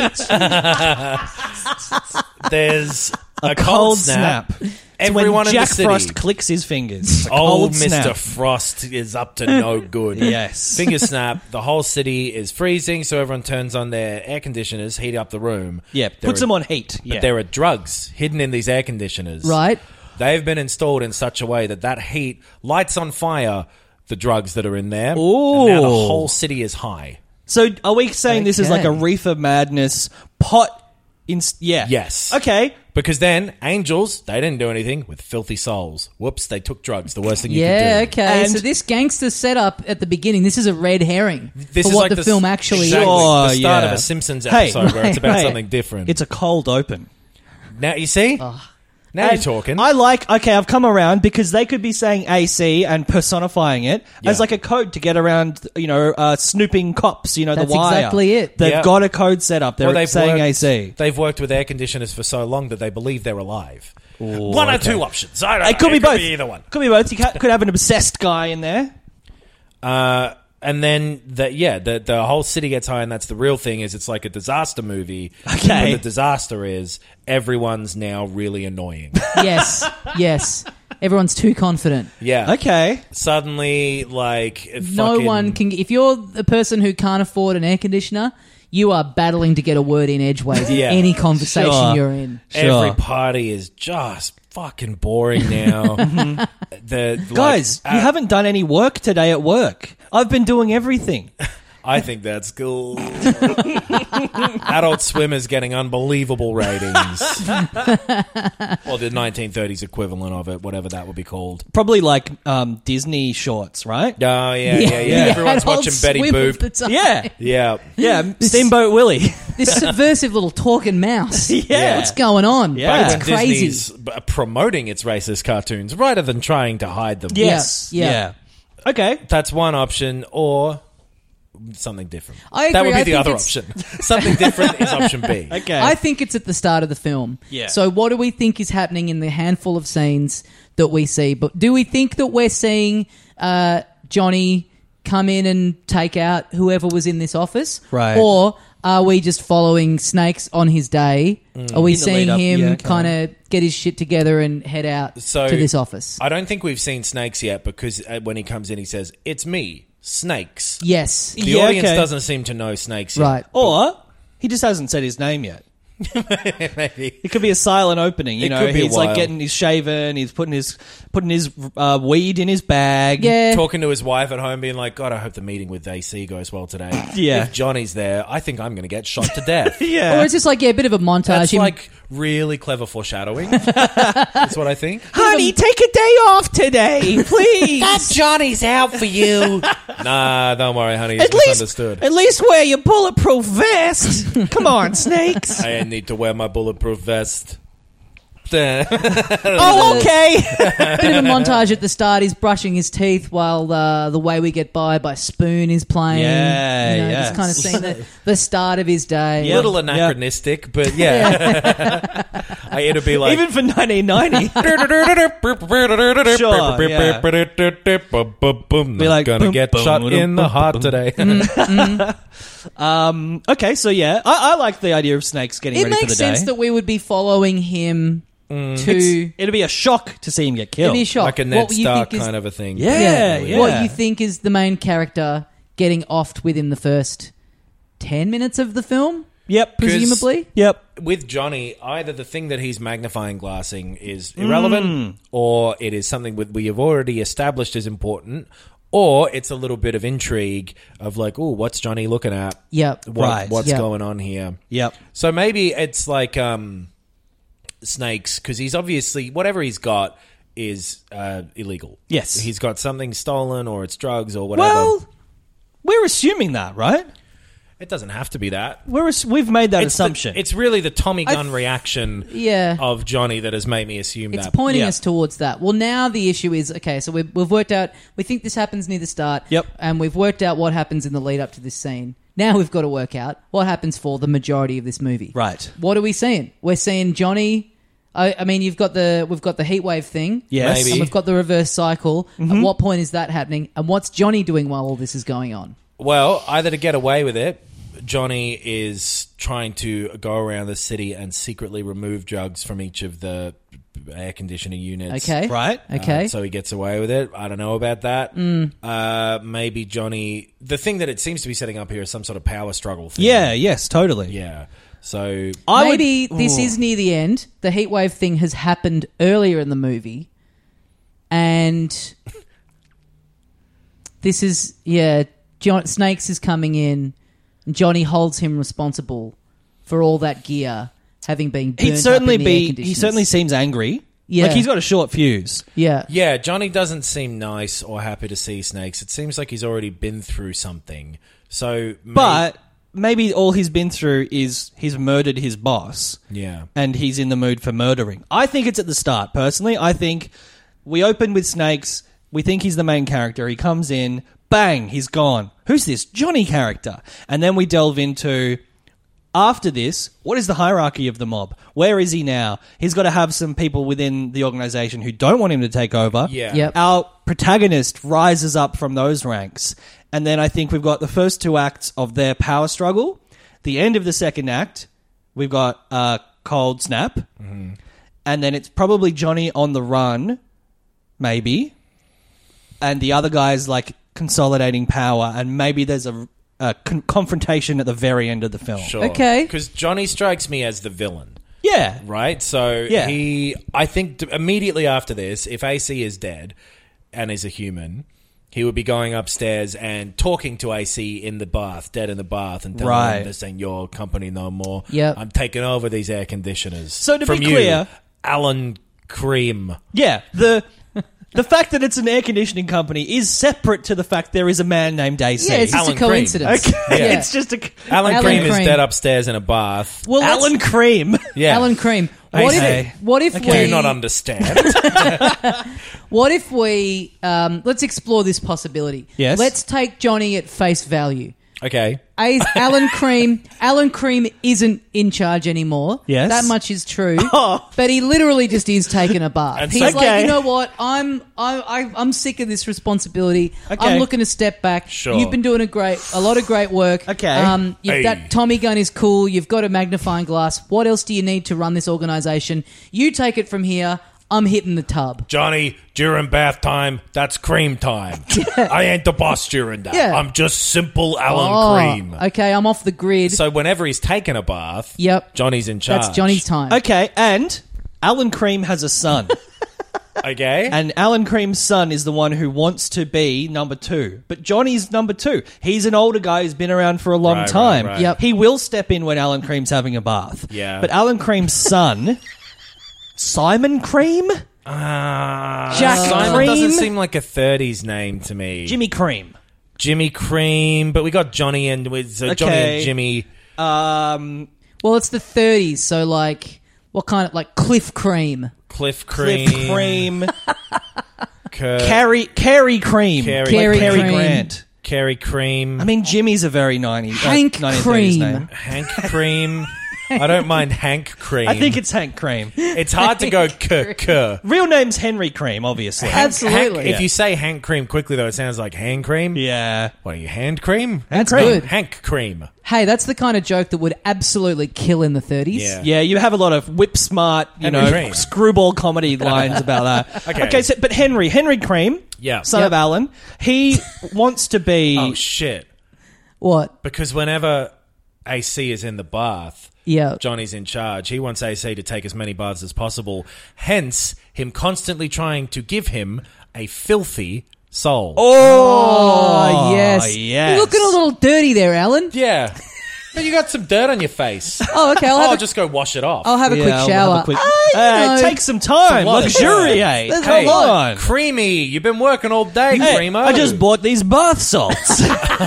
Age. There's a Cold snap. Everyone when in Jack the city. Frost clicks his fingers. A Old cold Mr. snap. Frost is up to no good. Yes. Finger snap. The whole city is freezing, so everyone turns on their air conditioners, heat up the room. Yeah, puts them on heat. But Yeah. there are drugs hidden in these air conditioners. Right. They've been installed in such a way that heat lights on fire the drugs that are in there. Ooh. And now the whole city is high. So are we saying this is like a Okay. reefer madness pot? Yeah. Yes. Okay. Because then, angels, they didn't do anything with filthy souls. Whoops, they took drugs. The worst thing you Yeah, could do. okay. And- So this gangster setup at the beginning, this is a red herring This for is what like the film actually exactly, is. Sure. the start yeah. of a Simpsons Hey, episode where it's about hey, something different. It's a cold open. Now, you see? Now And you're talking. I've come around because they could be saying AC and personifying it as Yeah. like a code to get around, snooping cops, the That's wire. exactly it. They've Yeah. got a code set up. They're Well, saying worked, AC. They've worked with air conditioners for so long that they believe they're alive. One or okay. two options. I don't It know. could be both. either one. Could be both. You could have an obsessed guy in there. And then the whole city gets high, and that's the real thing. Is it's like a disaster movie. Okay. But the disaster is everyone's now really annoying. Yes. Everyone's too confident. Yeah. Okay. Suddenly, No one can. If you're the person who can't afford an air conditioner, you are battling to get a word in edgeways in Yeah. any conversation Sure. you're in. Every Sure. party is just fucking boring now. Guys, you haven't done any work today at work. I've been doing everything. I think that's cool. Adult Swim is getting unbelievable ratings. Or the 1930s equivalent of it, whatever that would be called. Probably like Disney shorts, right? Oh, yeah. Everyone's Adult watching Betty Swim Boop. of the time. Yeah. Yeah. Yeah. Steamboat Willie. This subversive little talking mouse. Yeah. What's going on? Yeah. It's When crazy. Disney's promoting its racist cartoons rather than trying to hide them. Yes. Yeah. Yeah. Okay. That's one option, or something different. I That agree. would be I the think other it's- option. Something different is option B. Okay. I think it's at the start of the film. Yeah. So what do we think is happening in the handful of scenes that we see? But do we think that we're seeing Johnny come in and take out whoever was in this office? Right. Or are we just following Snakes on his day? Are we In the seeing lead up, him yeah, kind of get his shit together and head out So to this office? I don't think we've seen Snakes yet, because when he comes in, he says, "It's me, Snakes." Yes. The Yeah, audience okay. doesn't seem to know Snakes yet. Right. Or he just hasn't said his name yet. Maybe. It could be a silent opening. It could be he's like wild. getting his shaven. He's putting his weed in his bag. Yeah. Talking to his wife at home, being like, "God, I hope the meeting with AC goes well today." Yeah. If Johnny's there, I think I'm going to get shot to death. Yeah. Or it's just like, a bit of a montage. That's him- like really clever foreshadowing. That's what I think. Honey, take a day off today, please. Johnny's out for you. Nah, don't worry, honey. He's At least, misunderstood. at least wear your bulletproof vest. Come on, Snakes. I need to wear my bulletproof vest. Oh, okay. Bit of a montage at the start. He's brushing his teeth while The Way We Get By Spoon is playing. Yeah, yeah. Just kind of seeing the start of his day. Yeah. Little anachronistic, but yeah. It'll be like Even for 1990. Sure, yeah. Be like, gonna boom, get boom, shot boom, in the boom, heart boom. today. Okay, so yeah, I like the idea of Snakes getting It ready for the makes day. sense that we would be following him to... It'd be a shock to see him get It'd killed. be a shock. Like a Ned What you Stark think is- kind of a thing. Yeah, yeah. What you think is the main character getting offed within the first 10 minutes of the film, Yep. presumably? Yep. With Johnny, either the thing that he's magnifying glassing is irrelevant, or it is something that we have already established as important, or it's a little bit of intrigue of like, oh, what's Johnny looking at? Yep. What's Yep. going on here? Yep. So maybe it's like Snakes, because he's obviously, whatever he's got is illegal. Yes. He's got something stolen, or it's drugs, or whatever. Well, we're assuming that, right? It doesn't have to be that. We've made that It's assumption. it's really the Tommy gun reaction Yeah. of Johnny that has made me assume It's that. pointing Yeah. us towards that. Well, now the issue is, okay, so we've worked out, we think this happens near the start. Yep. And we've worked out what happens in the lead up to this scene. Now we've got to work out what happens for the majority of this movie. Right. What are we seeing? We're seeing Johnny... I mean, we've got the heat wave thing. Yes. Maybe. And we've got the reverse cycle. Mm-hmm. At what point is that happening? And what's Johnny doing while all this is going on? Well, either to get away with it, Johnny is trying to go around the city and secretly remove drugs from each of the air conditioning units. Okay. Right. Okay. So he gets away with it. I don't know about that. Maybe Johnny... The thing that it seems to be setting up here is some sort of power struggle thing. Yeah, yes, totally. Yeah. So... Maybe this is near the end. The heat wave thing has happened earlier in the movie. And this is, Snakes is coming in. And Johnny holds him responsible for all that gear having been burnt He'd certainly up in the air be. He conditioners. certainly seems angry. Yeah. Like he's got a short fuse. Yeah. Yeah, Johnny doesn't seem nice or happy to see Snakes. It seems like he's already been through something. So... But maybe all he's been through is he's murdered his boss. Yeah. And he's in the mood for murdering. I think it's at the start, personally. I think we open with Snakes. We think he's the main character. He comes in. Bang, he's gone. Who's this Johnny character? And then we delve into, after this, what is the hierarchy of the mob? Where is he now? He's got to have some people within the organization who don't want him to take over. Yeah. Yep. Our protagonist rises up from those ranks. And then I think we've got the first two acts of their power struggle. The end of the second act, we've got Cold Snap. Mm-hmm. And then it's probably Johnny on the run, maybe. And the other guy's like consolidating power. And maybe there's a confrontation at the very end of the film. Sure. Okay. Because Johnny strikes me as the villain. Yeah. Right? So Yeah. I think immediately after this, if AC is dead and is a human, he would be going upstairs and talking to AC in the bath, dead in the bath, and telling Right. him this ain't your company no more. Yep. I'm taking over these air conditioners. So to from be you, clear- Alan Cream. Yeah. The fact that it's an air conditioning company is separate to the fact there is a man named AC. Yeah, it's just Alan a Cream. coincidence. Okay. Yeah. It's just a... Alan, Alan Cream is Cream. dead upstairs in a bath. Well, let's- Alan Cream. Yeah. Alan Cream. Okay. What if Do we... you not understand? What if we... let's explore this possibility. Yes. Let's take Johnny at face value. Okay. Alan Cream isn't in charge anymore. Yes. That much is true. Oh. But he literally just is taking a bath. And He's so- like, Okay. you know what? I'm sick of this responsibility. Okay. I'm looking to step back. Sure. You've been doing a lot of great work. Okay. Hey. That Tommy gun is cool. You've got a magnifying glass. What else do you need to run this organization? You take it from here. I'm hitting the tub. Johnny, during bath time, that's cream time. I ain't the boss during that. Yeah. I'm just simple Alan Cream. Okay, I'm off the grid. So whenever he's taken a bath, Yep. Johnny's in charge. That's Johnny's time. Okay, and Alan Cream has a son. Okay. And Alan Cream's son is the one who wants to be number 2. But Johnny's number 2. He's an older guy who's been around for a long Right, time. right, right. Yep. He will step in when Alan Cream's having a bath. Yeah. But Alan Cream's son, Simon Cream? Jack Simon Cream? doesn't seem like a 30s name to me. Jimmy Cream. Jimmy Cream, but we got Johnny and with Johnny Okay. and Jimmy. Um, Well, it's the 30s, so like What kind of, like, Cliff Cream? Cliff Cream. Cliff Cream. Cur- Carrie Cream. Carrie Cary Cary Cream. Grant. Carrie Cream. I mean, Jimmy's a very 90s. Hank 1930s Cream. name. Hank Cream. I don't mind Hank Cream. I think it's Hank Cream. It's hard to go k. Real name's Henry Cream, obviously. Absolutely. If you say Hank Cream quickly, though, it sounds like hand cream. Yeah. What are you, hand cream? That's Cream. good. Hank Cream. Hey, that's the kind of joke that would absolutely kill in the 30s. Yeah. Yeah, you have a lot of whip smart, Henry Cream. screwball comedy lines about that. Okay. So, but Henry Cream, Yeah. son Yep. of Alan, he wants to be. Oh, shit. What? Because whenever AC is in the bath, Yeah. Johnny's in charge. He wants AC to take as many baths as possible. Hence, him constantly trying to give him a filthy soul. Oh, yes. yes. You're looking a little dirty there, Alan. Yeah. But you got some dirt on your face. Oh, okay. I'll just go wash it off. I'll have a quick I'll shower. have a quick- You know, take some time. It's a lot of Luxuriate. There's a Hey, lot. on. Creamy, you've been working all day, Hey, Creamo. I just bought these bath salts.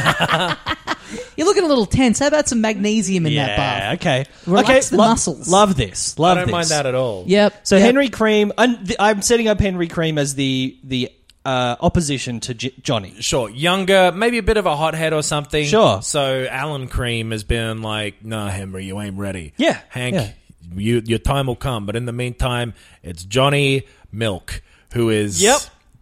You're looking a little tense. How about some magnesium in that bath? Okay. Relax okay. the muscles. Love this. I Love don't this. mind that at all. Yep. So yep. Henry Cream, I'm setting up Henry Cream as the opposition to Johnny. Sure, younger, maybe a bit of a hothead or something. Sure. So Alan Cream has been like, "Nah, Henry, you ain't ready." Yeah, Hank, yeah. your time will come. But in the meantime, it's Johnny Milk who is Yep.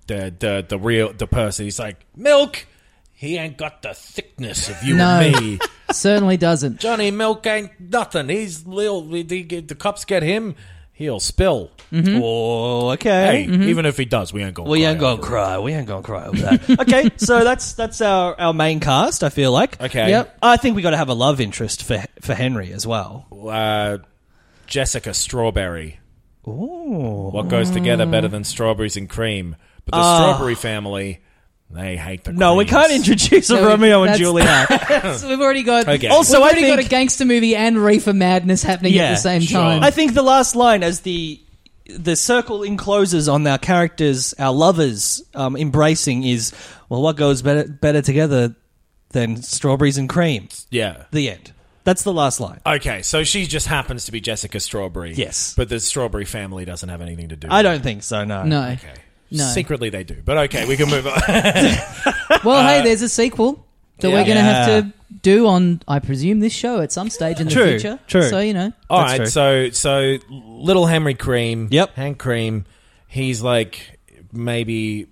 the person. He's like, Milk. He ain't got the thickness of you No. and me. Certainly doesn't. Johnny Milk ain't nothing. He's little. The cops get him, he'll spill. Oh, okay. Hey, even if he does, we ain't going. We ain't gonna cry. We ain't gonna cry over that. Okay, so that's our main cast. I feel like. Okay. Yep. I think we got to have a love interest for Henry as well. Jessica Strawberry. Ooh. What goes together better than strawberries and cream? But the Strawberry family, they hate the No, we creams. can't introduce No, Romeo and that's- Juliet. So we've already got. Okay. Also, we've I already got a think- gangster movie and reefer madness happening at the same sure. time. I think the last line, as the circle encloses on our characters, our lovers embracing, is, well, what goes better together than strawberries and cream? Yeah. The end. That's the last line. Okay, so she just happens to be Jessica Strawberry. Yes. But the Strawberry family doesn't have anything to do with I it. don't think so, no. no. Okay. No. Secretly they do. But okay, we can move on. Well, hey, there's a sequel that we're going to Yeah. have to do on, I presume, this show at some stage in the True, future. true. So, you know. All That's right, so little Henry Cream, Yep. Hank Cream, he's like maybe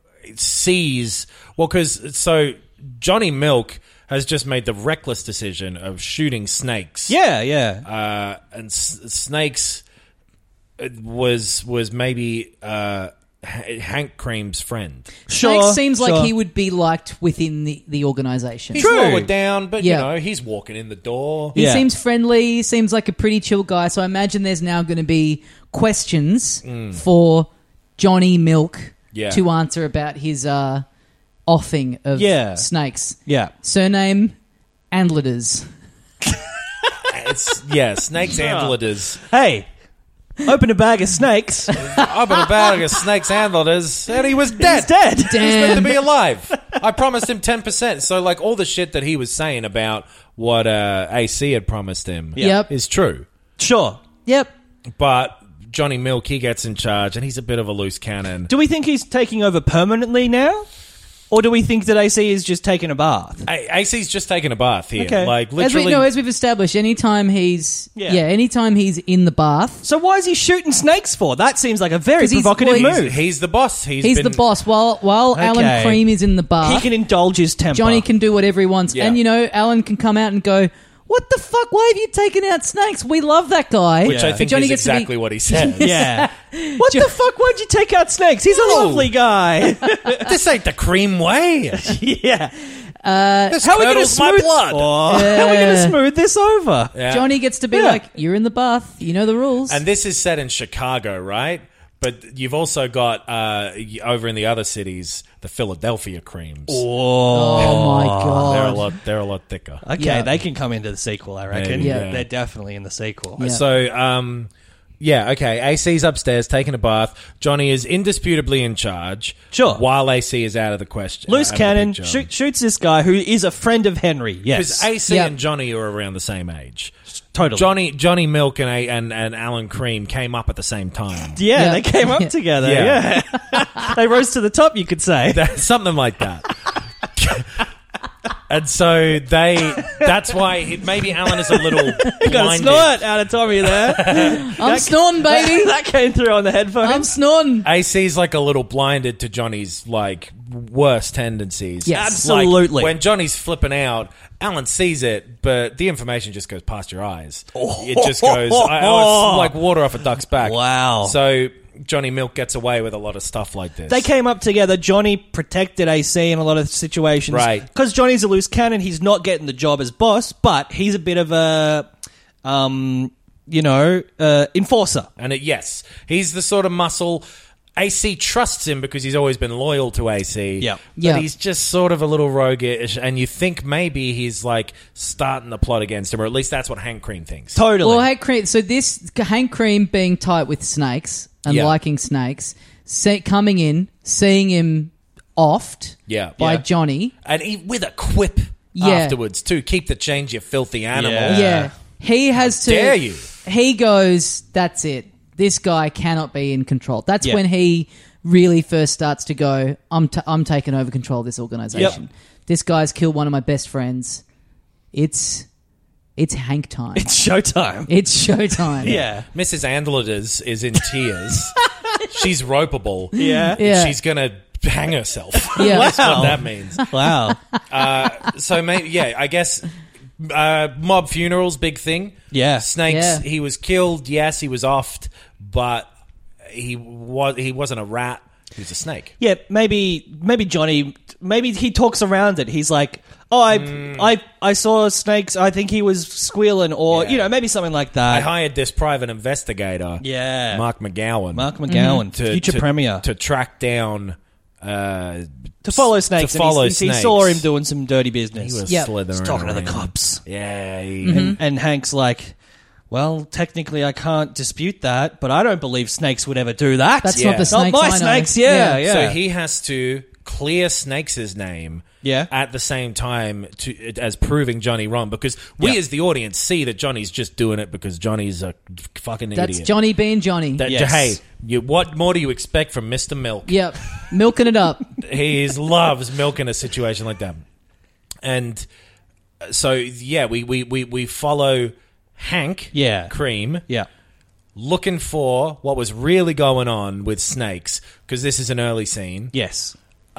sees because so Johnny Milk has just made the reckless decision of shooting snakes. Yeah, yeah. And Snakes was maybe Hank Cream's friend. Sure. Snake seems sure. like he would be liked within the organisation. He's True. lower down, but Yeah. you know he's walking in the door. He Yeah. seems friendly. He seems like a pretty chill guy. So I imagine there's now going to be questions for Johnny Milk Yeah. to answer about his offing of Yeah. snakes. Yeah. Surname, Antleders. It's snakes antleders. Hey, open a bag of snakes. Up in a bag of snakes antleders, and he was dead. He's dead. He's meant to Damn. be alive. I promised him 10%. So, like, all the shit that he was saying about what AC had promised him Yep. is true. Sure. Yep. But Johnny Milk, he gets in charge, and he's a bit of a loose cannon. Do we think he's taking over permanently now? Or do we think that AC is just taking a bath? AC's just taking a bath here. Okay. Like, As literally. we've established, anytime he's Yeah. anytime he's in the bath, So why is he shooting snakes for? That seems like a very 'Cause he's- provocative well, move. He's the boss. he's been, the boss. While Alan Okay. Cream is in the bath, He can indulge his temper. Johnny can do whatever he wants. Yeah. And, you know, Alan can come out and go, what the fuck? Why have you taken out snakes? We love that guy. Which I But think Johnny is gets to be- exactly what he said. Yeah. What the fuck? Why'd you take out snakes? He's a No. lovely guy. This ain't the Cream way. yeah. This How are we going to curdles my smooth? blood. Oh, how are we going to smooth this over? Yeah. Johnny gets to be Yeah. like, you're in the bath. You know the rules. And this is set in Chicago, right? But you've also got over in the other cities the Philadelphia Creams. oh, my God. They're a lot thicker. Okay, Yeah. they can come into the sequel, I reckon. Maybe, Yeah. They're definitely in the sequel. Yeah. So Yeah, okay. AC's upstairs taking a bath. Johnny is indisputably in charge. Sure. While AC is out of the question. Loose out of the cannon picture. shoots this guy who is a friend of Henry. Because Yes, AC Yep. and Johnny are around the same age. totally. Johnny Milk and Alan Cream came up at the same time. Yeah, Yeah. they came up Yeah. together. Yeah. Yeah, they rose to the top. You could say. Something like that. And so that's why maybe Alan is a little Got a blinded. snort out of Tommy there. I'm snorting, baby. That came through on the headphones. I'm snorting. AC's like a little blinded to Johnny's like worst tendencies. Yes. Absolutely. Like, when Johnny's flipping out, Alan sees it, but the information just goes past your eyes. It just goes, it's like water off a duck's back. Wow. So Johnny Milk gets away with a lot of stuff like this. They came up together. Johnny protected AC in a lot of situations. Right. Because Johnny's a loose cannon. He's not getting the job as boss, but he's a bit of a, enforcer. And yes, he's the sort of muscle. AC trusts him because he's always been loyal to AC. Yeah. But Yeah. he's just sort of a little roguish, and you think maybe he's like starting the plot against him, or at least that's what Hank Cream thinks. Totally. Well, Hank Cream. So this Hank Cream being tight with snakes and Yeah. liking snakes, coming in, seeing him offed Yeah. by Yeah. Johnny. And he, with a quip Yeah. afterwards, too. Keep the change, you filthy animal. Yeah, he has to. dare you. He goes. That's it. This guy cannot be in control. That's Yeah. when he really first starts to go. I'm taking over control of this organization. Yep. This guy's killed one of my best friends. It's Hank time. it's showtime. It's showtime. Yeah. Mrs. Andliters is in tears. She's ropeable. Yeah. Yeah. She's going to hang herself. Yeah. That's Wow. what that means. Wow. So maybe, yeah, I guess mob funerals, big thing. Yeah. Snakes. Yeah. He was killed. Yes, he was offed, but he wasn't a rat. He was a snake. Yeah, maybe Johnny. Maybe he talks around it. He's like, "Oh, I saw snakes. I think he was squealing," or Yeah. maybe something like I that. hired this private investigator, Yeah. Mark McGowan, Mark McGowan, to- future to- premier, to track down. to follow snakes. To follow and he snakes. saw him doing some dirty business. He was Yep. slithering He's talking to the around. cops. Yeah. And Hank's like, well, technically I can't dispute that, but I don't believe snakes would ever do that. That's Yeah. not the snakes. Not my I know. snakes, yeah. So he has to clear Snakes' name Yeah. at the same time as proving Johnny wrong, because we Yeah. as the audience see that Johnny's just doing it because Johnny's a fucking That's idiot. Johnny being Johnny. Yes. Hey, what more do you expect from Mr. Milk? Yep, milking it up. He loves milking a situation like that. And so, yeah, we follow Hank Yeah. Cream Yeah. looking for what was really going on with Snakes, because this is an early scene. Yes.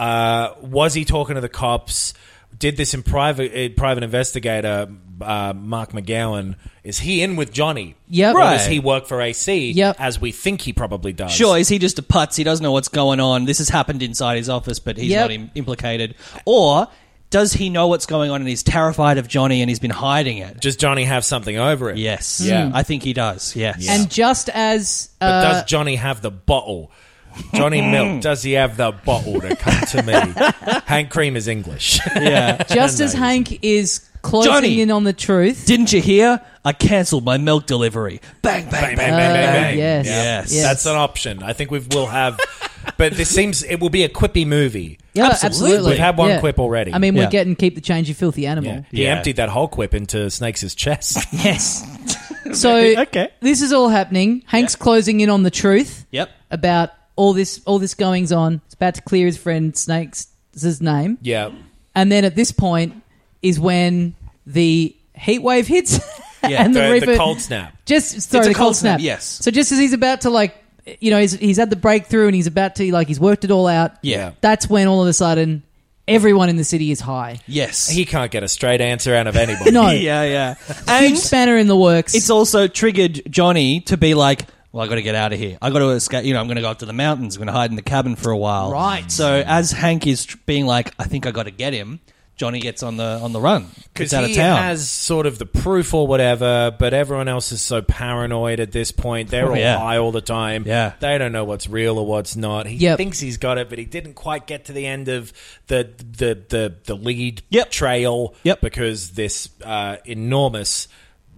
Was he talking to the cops? Did this in private investigator, Mark McGowan, is he in with Johnny? Yep. Or Right. does he work for AC, Yep. as we think he probably does? Sure, is he just a putz? He doesn't know what's going on. This has happened inside his office, but he's Yep. not implicated. Or does he know what's going on and he's terrified of Johnny and he's been hiding it? Does Johnny have something over it? Yes. Yeah. I think he does. Yes. Yeah. And just as But does Johnny have the bottle? Johnny Milk, does he have the bottle to come to me? Hank Cream is English. Yeah. just as Hank is closing Johnny! in on the truth. Didn't you hear? I cancelled my milk delivery. Bang, bang, bang, bang, bang. Yes. Yes. Yes. That's an option. I think we'll have... But this seems... It will be a quippy movie. Yeah, Absolutely. absolutely. We've had one Yeah. quip already. I mean, Yeah. we're getting keep the change, you filthy animal. Yeah. He Yeah. emptied that whole quip into Snakes' chest. Yes. So Okay. this is all happening. Hank's closing in on the truth Yep. about all this goings on. It's about to clear his friend Snake's name. Yeah. And then at this point is when the heat wave hits Yeah, and the The Reaper cold snap. Sorry, a the cold cold snap, snap. yes. So just as he's about to he's had the breakthrough and he's about to he's worked it all out. Yeah. That's when all of a sudden everyone in the city is high. Yes. He can't get a straight answer out of anybody. No. Yeah, yeah. Huge And spanner in the works. it's also triggered Johnny to be like, well, I got to get out of here. I got to escape. I'm going to go up to the mountains. I'm going to hide in the cabin for a while. Right. So as Hank is being like, I think I got to get him, Johnny gets on the run. Because Gets out of he town. has sort of the proof or whatever, but everyone else is so paranoid at this point. They're all yeah. high all the time. Yeah. They don't know what's real or what's not. He Yep. thinks he's got it, but he didn't quite get to the end of the lead Yep. trail Yep. because this enormous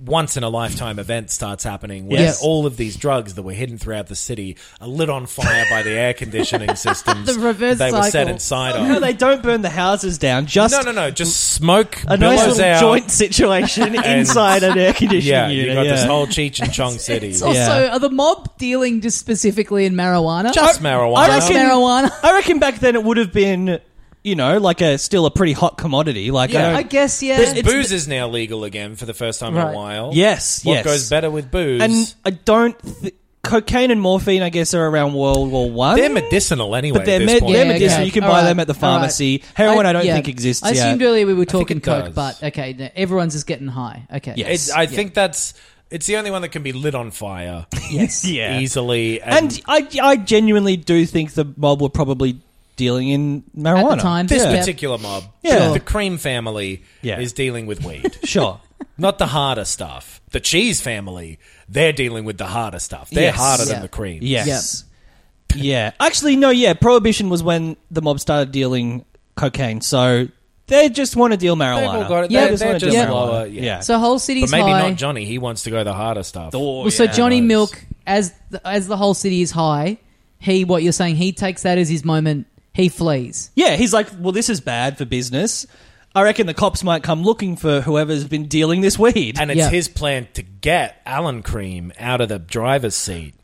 once-in-a-lifetime event starts happening where Yes. all of these drugs that were hidden throughout the city are lit on fire by the air conditioning systems The reverse they were set cycle. inside No, of. they don't burn the houses down. Just No, just smoke a nice billows little out. joint situation inside an air conditioning Yeah, unit. you got yeah. this whole Cheech and Chong city. It's also, Yeah. are the mob dealing just specifically in marijuana? Just marijuana. I Just reckon- marijuana. I reckon back then it would have been, like still a pretty hot commodity. Like, Yeah. I I don't, guess, yeah. It's- Booze is now legal again for the first time in Right. a while. yes, What yes. goes better with booze? And I don't. Cocaine and morphine, I guess, are around World War One. they're medicinal anyway. but they're, at this point. they're Yeah, medicinal. okay. You can All buy right. them at the All right. pharmacy. Heroin, I don't yeah. think exists I yet. assumed earlier we were think talking it coke, does. but okay, no, everyone's just getting high. Okay. Yes. I think it's the only one that can be lit on fire Yes. Yeah. easily. And I genuinely do think the mob were probably dealing in marijuana At the time. this Yeah. particular mob, Yeah. the Cream family, Yeah. is dealing with weed. Sure. Not the harder stuff. The Cheese family, they're dealing with the harder stuff. They're Yes. harder Yeah. than the Cream. Yes. Yeah. Actually, no. Yeah. Prohibition was when the mob started dealing cocaine. So they just want to deal marijuana. They've all got it. Yeah, They're wanna just deal marijuana. lower. Yeah. So whole city's But maybe high. not Johnny. He wants to go the harder stuff. Oh, Well, so yeah. Johnny knows. Milk, as the whole city is high, what you're saying, he takes that as his moment. He flees. Yeah, he's like, well, this is bad for business. I reckon the cops might come looking for whoever's been dealing this weed. And it's Yeah. his plan to get Alan Cream out of the driver's seat.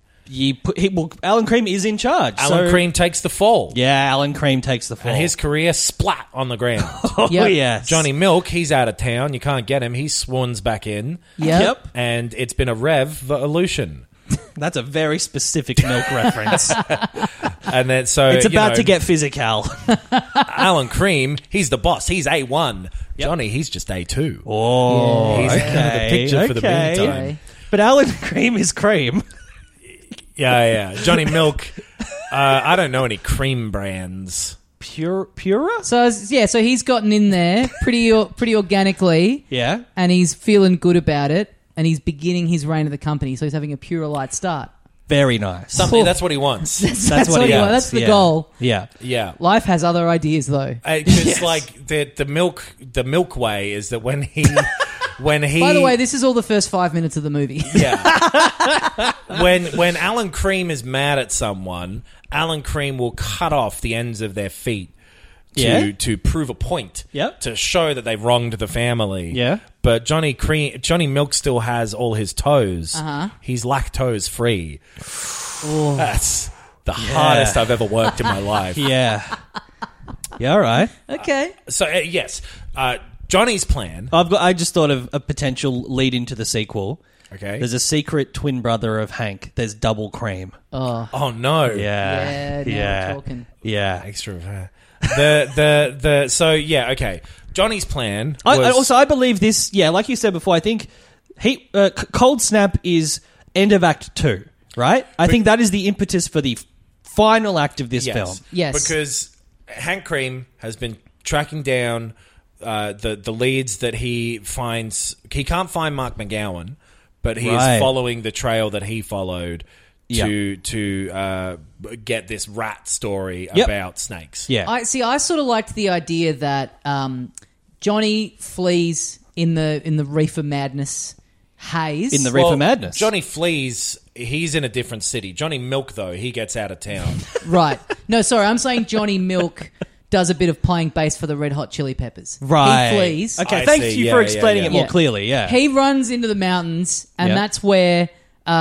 Alan Cream is in charge. Alan so- Cream takes the fall. Yeah, Alan Cream takes the fall. And his career splat on the ground. oh, Yep. yes. Johnny Milk, he's out of town. You can't get him. He swans back in. Yep. And it's been a revolution. That's a very specific milk reference. And then so It's you about know, to get physical. Alan Cream, he's the boss. He's A1. Johnny, he's just A2. Oh, He's the picture for the meantime. Okay. But Alan Cream is cream. Yeah. Johnny Milk, I don't know any cream brands. Pura? So he's gotten in there pretty organically, Yeah. and he's feeling good about it, and he's beginning his reign of the company. So he's having a pure light start. Very nice. Something, that's what he wants. That's what he wants. wants. That's the Yeah. goal. Yeah. Yeah. Life has other ideas, though. Because like the milk way is that when he By the way, this is all the first 5 minutes of the movie. yeah. when Alan Cream is mad at someone, Alan Cream will cut off the ends of their feet to prove a point. Yep. To show that they've wronged the family. Yeah. But Johnny Milk still has all his toes. Uh-huh. He's lactose free. That's the hardest I've ever worked in my life. Yeah. Yeah, all right. Okay. So yes, Johnny's plan. I just thought of a potential lead into the sequel. Okay. There's a secret twin brother of Hank. There's Double Cream. Oh no. Yeah. Yeah, now we're talking. Yeah. Extra of her. So yeah, okay. Johnny's plan was I believe this, like you said before, I think Cold Snap is end of Act 2, right? I think that is the impetus for the final act of this film. Yes. Because Hank Cream has been tracking down the leads that he finds. He can't find Mark McGowan, but he Right. is following the trail that he followed to get this rat story about snakes. Yeah. I sort of liked the idea that Johnny flees in the reefer madness haze. In the Reefer Madness. Johnny flees. He's in a different city. Johnny Milk, though, he gets out of town. Right. No, sorry, I'm saying Johnny Milk does a bit of playing bass for the Red Hot Chili Peppers. Right. He flees. Okay, I thanks see. you Yeah, for yeah, explaining yeah. it more Yeah. clearly, yeah. He runs into the mountains, and Yeah. that's where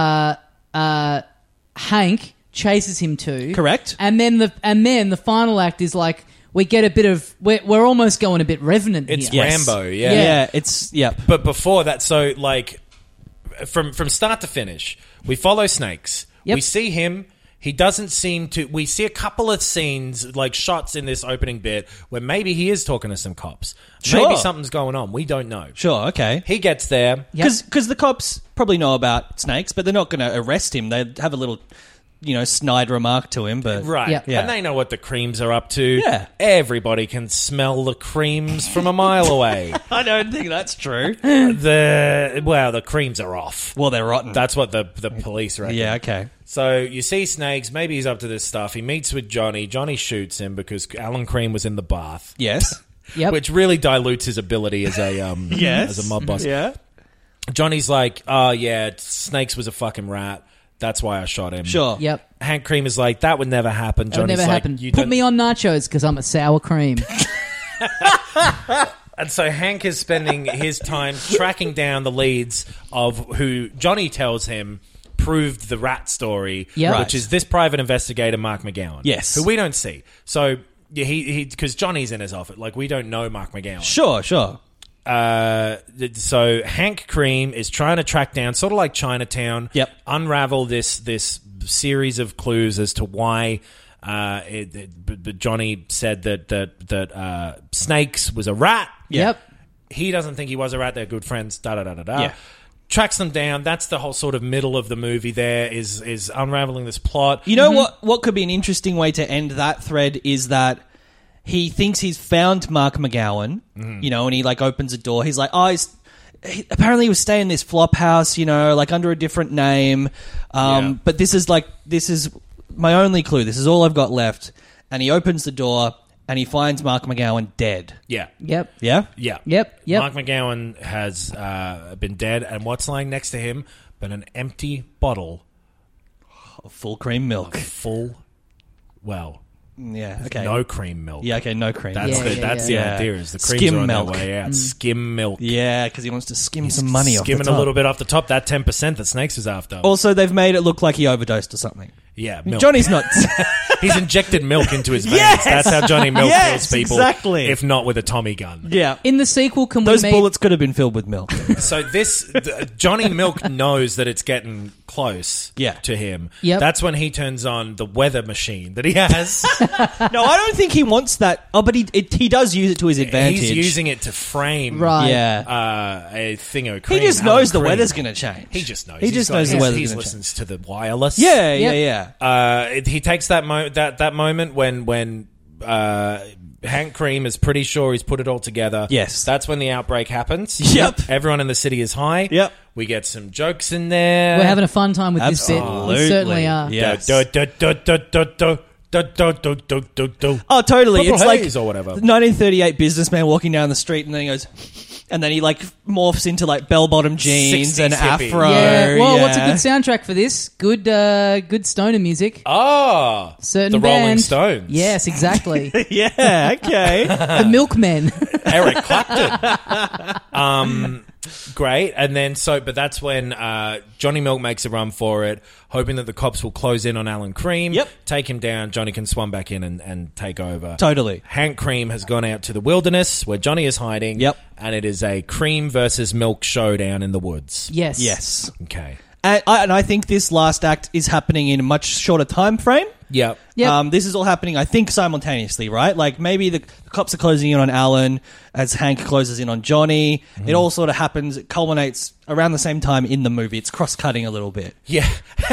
Hank chases him to. Correct. And then the final act is like we get a bit of we're almost going a bit Revenant It's here. Rambo, yeah. Yeah, it's... Yep. But before that, so like from start to finish, we follow Snakes. Yep. We see him. He doesn't seem to. We see a couple of scenes, like shots in this opening bit, where maybe he is talking to some cops. Sure. Maybe something's going on. We don't know. Sure, okay. He gets there. Yep. Because the cops probably know about snakes, but they're not going to arrest him. They'd have a little, snide remark to him, but... Right. Yep. Yeah. And they know what the creams are up to. Yeah. Everybody can smell the creams from a mile away. I don't think that's true. The creams are off. Well, they're rotten. That's what the police reckon. Yeah, okay. So you see Snakes, maybe he's up to this stuff. He meets with Johnny. Johnny shoots him because Alan Cream was in the bath. Yes. Yep. Which really dilutes his ability as a Yes. as a mob boss. Yeah. Johnny's like, oh, yeah, Snakes was a fucking rat. That's why I shot him. Sure. Yep. Hank Cream is like, that would never happen. That would Johnny's never like, happen. you Put don't- me on nachos because I'm a sour cream. And so Hank is spending his time tracking down the leads of who Johnny tells him proved the rat story, Yep. which is this private investigator, Mark McGowan. Yes. Who we don't see. So, yeah, he because Johnny's in his office. Like, we don't know Mark McGowan. Sure. So Hank Cream is trying to track down, sort of like Chinatown, Yep. unravel this series of clues as to why but Johnny said that Snakes was a rat. Yep. He doesn't think he was a rat. They're good friends. Da-da-da-da-da. Yeah. Tracks them down. That's the whole sort of middle of the movie there is unraveling this plot. You know what could be an interesting way to end that thread is that he thinks he's found Mark McGowan, you know, and he like opens a door. He's like, apparently he was staying in this flop house, you know, like under a different name. But this is my only clue. This is all I've got left. And he opens the door and he finds Mark McGowan dead. Yeah. Yep. Yeah? Yeah. Yep. Mark McGowan has been dead, and what's lying next to him but an empty bottle Full cream milk. well, Yeah, okay. no cream milk. Yeah, okay, no cream. That's Yeah, the yeah. idea is the creams Skim are on milk. their way out. Skim milk. Yeah, because he wants to skim some money off the Skimming top. a little bit off the top, that 10% that Snakes is after. Also, they've made it look like he overdosed or something. Yeah, milk. Johnny's not... He's injected milk into his veins. Yes! That's how Johnny Milk Yes, kills people. exactly. If not with a Tommy gun. yeah. In the sequel, can Those we make... bullets could have been filled with milk. So Johnny Milk knows that it's getting close Yeah. to him. Yep. That's when he turns on the weather machine that he has. No, I don't think he wants that. Oh, but he does use it to his advantage. He's using it to frame Right. Yeah. a thing of He cream. just Alan knows the Cream. weather's going to change. He just knows. He just knows the weather's He going to change. listens to the wireless. Yeah, Yep. yeah. He takes that moment when Hank Cream is pretty sure he's put it all together. Yes. That's when the outbreak happens. Yep. Everyone in the city is high. Yep. We get some jokes in there. We're having a fun time with this bit. Absolutely. We certainly are. Yes. Do, do, do, do, do, do. Do, do, do, do, do, do. Oh, totally. Purple It's like Haze or whatever. 1938 businessman walking down the street and then he goes... And then he like morphs into like bell-bottom jeans 60s and hippie. afro. Yeah. Well, what's a yeah. good soundtrack for this? Good stoner music. Ah, Certain the Rolling band. Stones. Yes, exactly. Yeah, okay. The Milkmen. Eric Clapton. Great. And then but that's when Johnny Milk makes a run for it, hoping that the cops will close in on Alan Cream. Yep. Take him down. Johnny can swan back in and take over. Totally. Hank Cream has gone out to the wilderness where Johnny is hiding. Yep. And it is a cream versus milk showdown in the woods. Yes. Yes. Okay. And I think this last act is happening in a much shorter time frame. Yep. Yep. This is all happening, I think, simultaneously, right? Like maybe the cops are closing in on Alan as Hank closes in on Johnny. It all sort of happens. It culminates around the same time in the movie. It's cross-cutting a little bit. Yeah.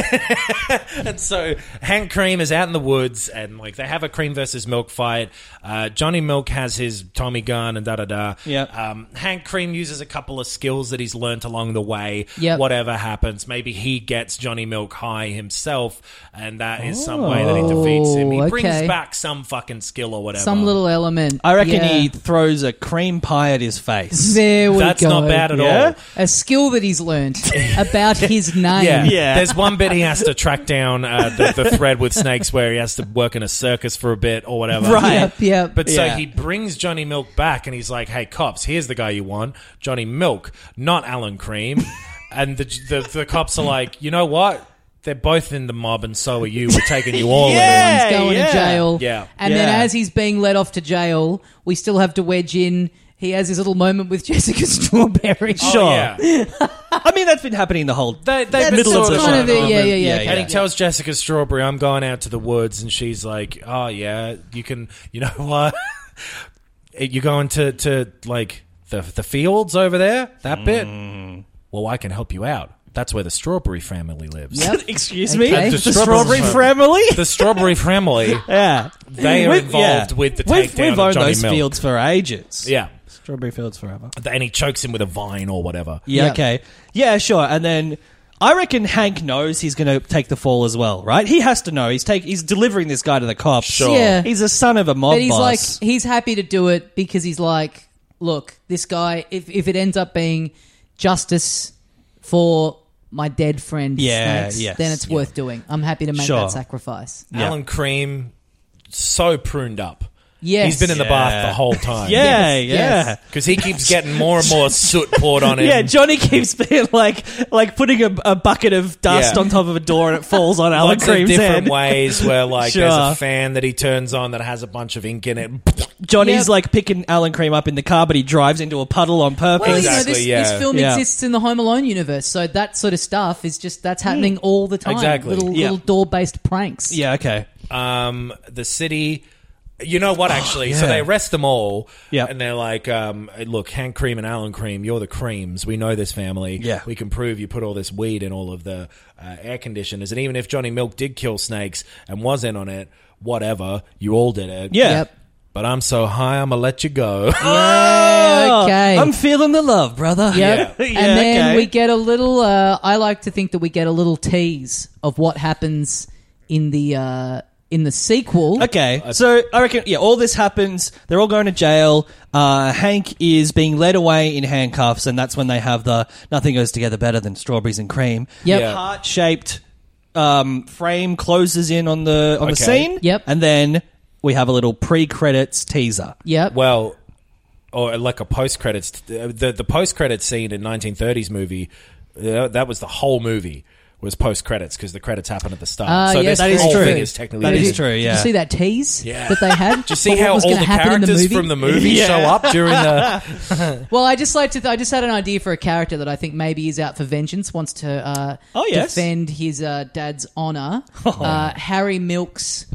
And so Hank Cream is out in the woods and like they have a cream versus milk fight. Johnny Milk has his Tommy gun and da-da-da. Yeah. Hank Cream uses a couple of skills that he's learnt along the way. Yep. Whatever happens, maybe he gets Johnny Milk high himself and that is some way that he defeats him. He brings okay. back some fucking skill or whatever. Some little element. I reckon Yeah. he throws a cream pie at his face. There we That's go. not bad at Yeah? all. A skill that he's learnt about his name. Yeah. Yeah. There's one bit he has to track down the thread with Snakes where he has to work in a circus for a bit or whatever. Right. Yep, yep. But so Yeah. he brings Johnny Milk back and he's like, hey, cops, here's the guy you want. Johnny Milk, not Alan Cream. And the cops are like, you know what? They're both in the mob and so are you. We're taking you all Yeah. in. He's going yeah. to jail. Yeah. And then Yeah. as he's being let off to jail, we still have to wedge in. He has his little moment with Jessica Strawberry. Oh, Sure. yeah. I mean, that's been happening the whole They've middle of sort the of show. kind of it, yeah. And yeah. he tells Jessica Strawberry, I'm going out to the woods. And she's like, oh, yeah, you know what? You're going to like, the fields over there? That bit? Well, I can help you out. That's where the Strawberry family lives. Yep. Excuse Okay. me? The The Strawberry family? The Strawberry family, Yeah. they are involved with the takedown We've of owned Johnny those Milk. fields for ages. Yeah. Strawberry fields forever. And he chokes him with a vine or whatever. Yeah, Yep. okay. Yeah, sure. And then I reckon Hank knows he's going to take the fall as well, right? He has to know. He's delivering this guy to the cops. Sure. Yeah. He's a son of a mob But he's boss. like, he's happy to do it because he's like, look, this guy, if it ends up being justice for my dead friend Yeah, Snakes, yes, then it's worth doing. I'm happy to make Sure. that sacrifice. Alan Cream, so pruned up. Yes. He's been in the bath the whole time. Yeah, Yes, yeah. yes. Because he keeps getting more and more soot poured on him. Yeah, Johnny keeps being like putting a bucket of dust Yeah. on top of a door and it falls on Alan Lots of Cream's different head. ways where, like, Sure. there's a fan that he turns on that has a bunch of ink in it. Johnny's Yep. like picking Alan Cream up in the car, but he drives into a puddle on purpose. Well, Exactly, this yeah. film Yeah. exists in the Home Alone universe, so that sort of stuff is just that's happening all the time. Exactly. Little door-based pranks. Yeah, okay. The city... You know what, actually? yeah. So they arrest them all, Yep. and they're like, look, Hank Cream and Alan Cream, you're the Creams. We know this family. Yeah. We can prove you put all this weed in all of the air conditioners. And even if Johnny Milk did kill Snakes and was in on it, whatever, you all did it. Yeah. Yep. But I'm so high, I'm going to let you go. Okay. I'm feeling the love, brother. Yep. Yeah, And then okay. we get a little. I like to think that we get a little tease of what happens in the sequel. Okay, so I reckon, all this happens. They're all going to jail. Hank is being led away in handcuffs, and that's when they have the nothing goes together better than strawberries and cream. Yep. Yeah. Heart-shaped frame closes in on the Okay. scene. Yep. And then we have a little pre-credits teaser. Yep. Well, or like a post-credits... The post-credits scene in 1930s movie, that was the whole movie. Was post credits because the credits happen at the start. So yes, this that is whole true. thing is technically That is different. true. Did Yeah. you see that tease Yeah. that they had? Did you see for what how all was the gonna happen in characters movie? from the movie Yeah. show up during the? Well, I just had an idea for a character that I think maybe is out for vengeance, wants to yes. defend his dad's honor. Harry Milk's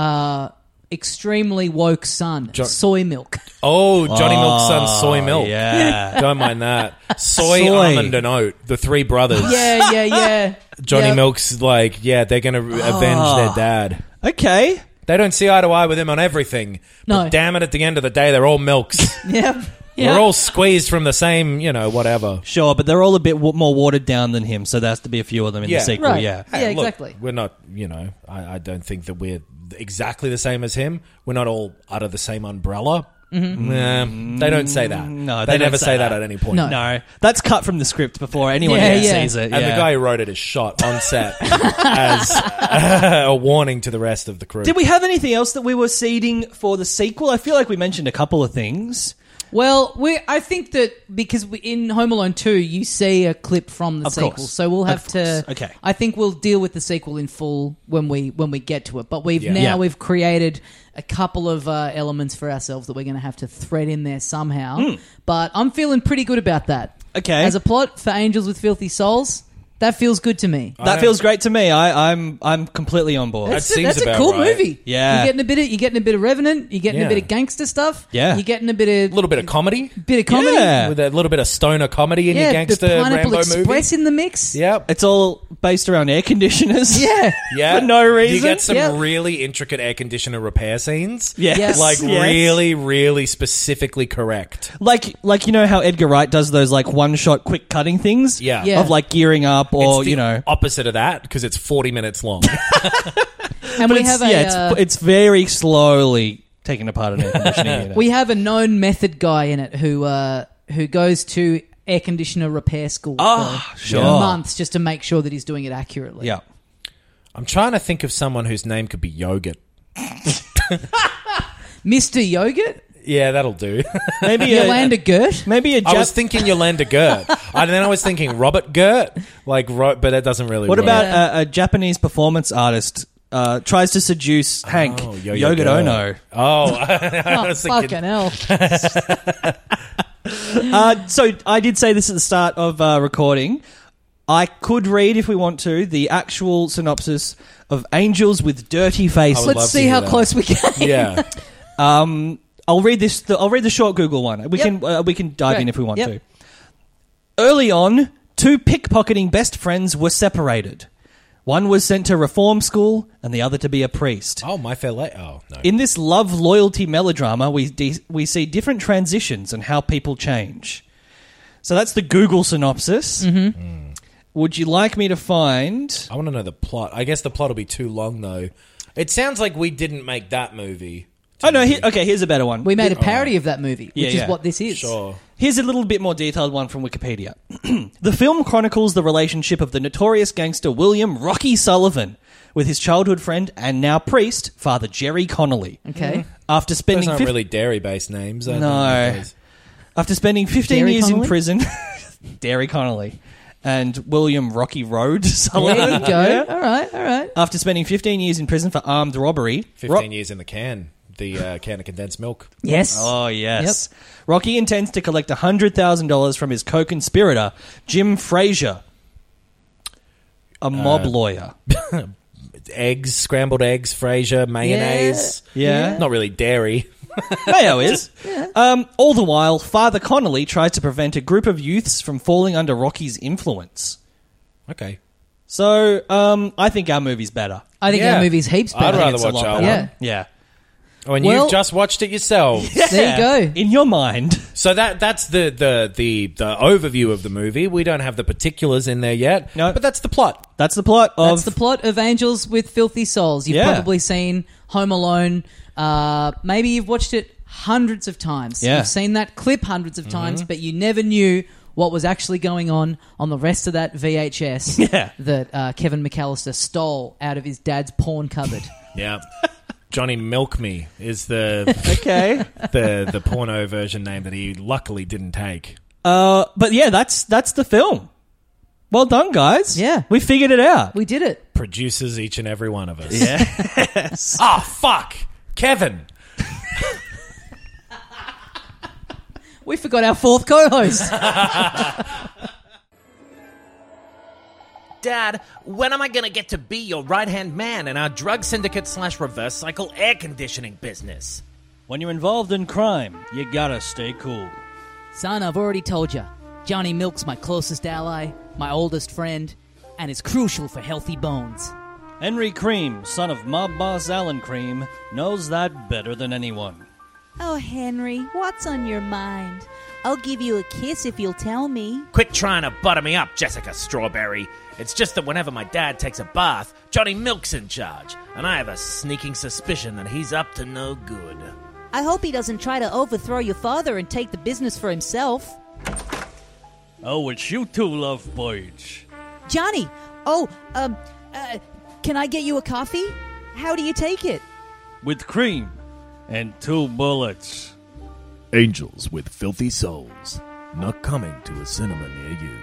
extremely woke son, Soy Milk. Oh, Johnny Milk's son, Soy Milk. Yeah. Don't mind that. Soy, Soy. Almond, and Oat, the three brothers. Yeah. Johnny Yep. Milk's like, they're going to avenge their dad. Okay. They don't see eye to eye with him on everything. No. But damn it, at the end of the day, they're all Milks. Yep. We're all squeezed from the same, whatever. Sure, but they're all a bit more watered down than him, so there has to be a few of them in Yeah. the sequel. Right. Yeah. Yeah, look, exactly. We're not, I don't think that we're exactly the same as him. We're not all under the same umbrella. Nah, they don't say that. No, they they don't never say say that that. at any point. No. No, that's cut from the script before anyone Yeah, even yeah. sees it. And yeah. the guy who wrote it is shot on set as a warning to the rest of the crew. Did we have anything else that we were seeding for the sequel? I feel like we mentioned a couple of things. Well, I think that because in Home Alone 2, you see a clip from the Of sequel, course. so we'll have Of to. course. Okay. I think we'll deal with the sequel in full when we get to it. But Yeah. we've created a couple of elements for ourselves that we're going to have to thread in there somehow. But I'm feeling pretty good about that. Okay. As a plot for Angels with Filthy Souls, that feels good to me. That feels great to me. I'm completely on board. That seems That's a about cool right. movie. Yeah. you're getting a bit of Revenant. You're getting Yeah. a bit of gangster stuff. Yeah. you're getting a A little bit of comedy. bit of comedy. Yeah. With a little bit of stoner comedy in your gangster the Pineapple Rambo Express movie. in the mix. Yep. It's all based around air conditioners. Yeah. Yeah. For no reason. You get some Yep. really intricate air conditioner repair scenes. Yes. Yes. Like Yes. really, really specifically correct. Like how Edgar Wright does those like one-shot quick cutting things? Yeah. Yeah. Of like gearing up or, It's the opposite of that because it's 40 minutes long. And But we it's, have a it's very slowly taking apart an air conditioning unit. we have a known method guy in it who goes to air conditioner repair school for sure. months just to make sure that he's doing it accurately. Yeah. I'm trying to think of someone whose name could be Yogurt. Mr. Yogurt, Yeah, that'll do. Maybe Yolanda Gert. Maybe a I was thinking Yolanda Gert. And then I was thinking Robert Gert. But that doesn't really What work. about a Japanese performance artist tries to seduce Hank? Oh, Yogurt Ono. Oh, I was thinking... Fucking hell. So I did say this at the start of recording. I could read, if we want to, the actual synopsis of Angels with Dirty Faces. would Let's love to see hear how that. close we get. Yeah. I'll read this. I'll read the short Google one. We Yep. can dive in Great. if we want Yep. to. Early on, two pickpocketing best friends were separated. One was sent to reform school, and the other to be a priest. Oh, My Fair Lady. Oh, no. In this love-loyalty melodrama, we see different transitions and how people change. So that's the Google synopsis. Mm-hmm. Would you like me to find... I want to know the plot. I guess the plot will be too long, though. It sounds like we didn't make that movie, Oh, no, here's a better one. We made a parody of that movie, which is what this is. Sure. Here's a little bit more detailed one from Wikipedia. The film chronicles the relationship of the notorious gangster William Rocky Sullivan with his childhood friend and now priest, Father Jerry Connolly. Okay. After Those spending aren't really dairy-based names. I don't No. know those. After spending 15 Jerry years Connolly? in prison, Derry Connolly and William Rocky Road Sullivan. There you go. Yeah. All right. After spending 15 years in prison for armed robbery, 15 years in the can. The can of condensed milk. Yes. Oh, yes. Rocky intends to collect $100,000 from his co-conspirator, Jim Frazier, a mob lawyer. Eggs, scrambled eggs, Frasier, mayonnaise. Yeah. Not really dairy. Mayo is. All the while, Father Connolly tries to prevent a group of youths from falling under Rocky's influence. Okay. So, I think our movie's better. I think Yeah. our movie's heaps I'd better. rather It's a watch lot our better. one. Yeah. Yeah. Oh, and Well- you've just watched it yourself. There you go. In your mind. So that's the overview of the movie. We don't have the particulars in there yet. No. But that's the plot. That's the plot of... That's the plot of Angels with Filthy Souls. You've Yeah. probably seen Home Alone. Maybe you've watched it hundreds of times. Yeah. You've seen that clip hundreds of times, but you never knew what was actually going on the rest of that VHS Yeah. that Kevin McAllister stole out of his dad's porn cupboard. Yeah. Johnny Milk Me is the Okay. the porno version name that he luckily didn't take. But yeah, that's the film. Well done, guys. Yeah. We figured it out. We did it. Produces each and every one of us. Yeah. Oh, fuck. Kevin. We forgot our fourth co-host. Dad, when am I going to get to be your right-hand man in our drug syndicate / reverse cycle air conditioning business? When you're involved in crime, you gotta stay cool. Son, I've already told you. Johnny Milk's my closest ally, my oldest friend, and is crucial for healthy bones. Henry Cream, son of mob boss Alan Cream, knows that better than anyone. Oh, Henry, what's on your mind? I'll give you a kiss if you'll tell me. Quit trying to butter me up, Jessica Strawberry. It's just that whenever my dad takes a bath, Johnny Milk's in charge, and I have a sneaking suspicion that he's up to no good. I hope he doesn't try to overthrow your father and take the business for himself. Oh, it's you two love boys. Johnny! Can I get you a coffee? How do you take it? With cream and 2 bullets. Angels with Filthy Souls. Not coming to a cinema near you.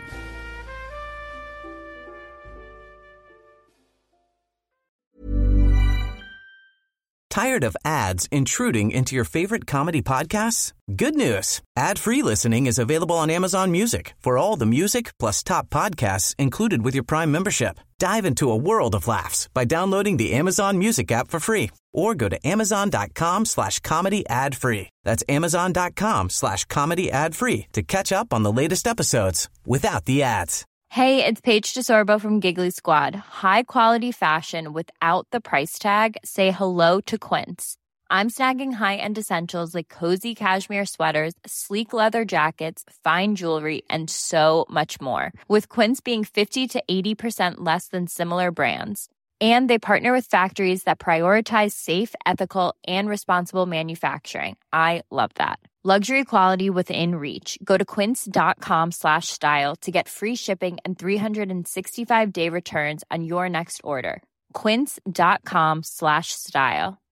Tired of ads intruding into your favorite comedy podcasts? Good news. Ad-free listening is available on Amazon Music for all the music plus top podcasts included with your Prime membership. Dive into a world of laughs by downloading the Amazon Music app for free or go to amazon.com/comedy ad-free. That's amazon.com/comedy ad-free to catch up on the latest episodes without the ads. Hey, it's Paige DeSorbo from Giggly Squad. High quality fashion without the price tag. Say hello to Quince. I'm snagging high-end essentials like cozy cashmere sweaters, sleek leather jackets, fine jewelry, and so much more. With Quince being 50 to 80% less than similar brands. And they partner with factories that prioritize safe, ethical, and responsible manufacturing. I love that. Luxury quality within reach. Go to quince.com/style to get free shipping and 365-day returns on your next order. Quince.com/style.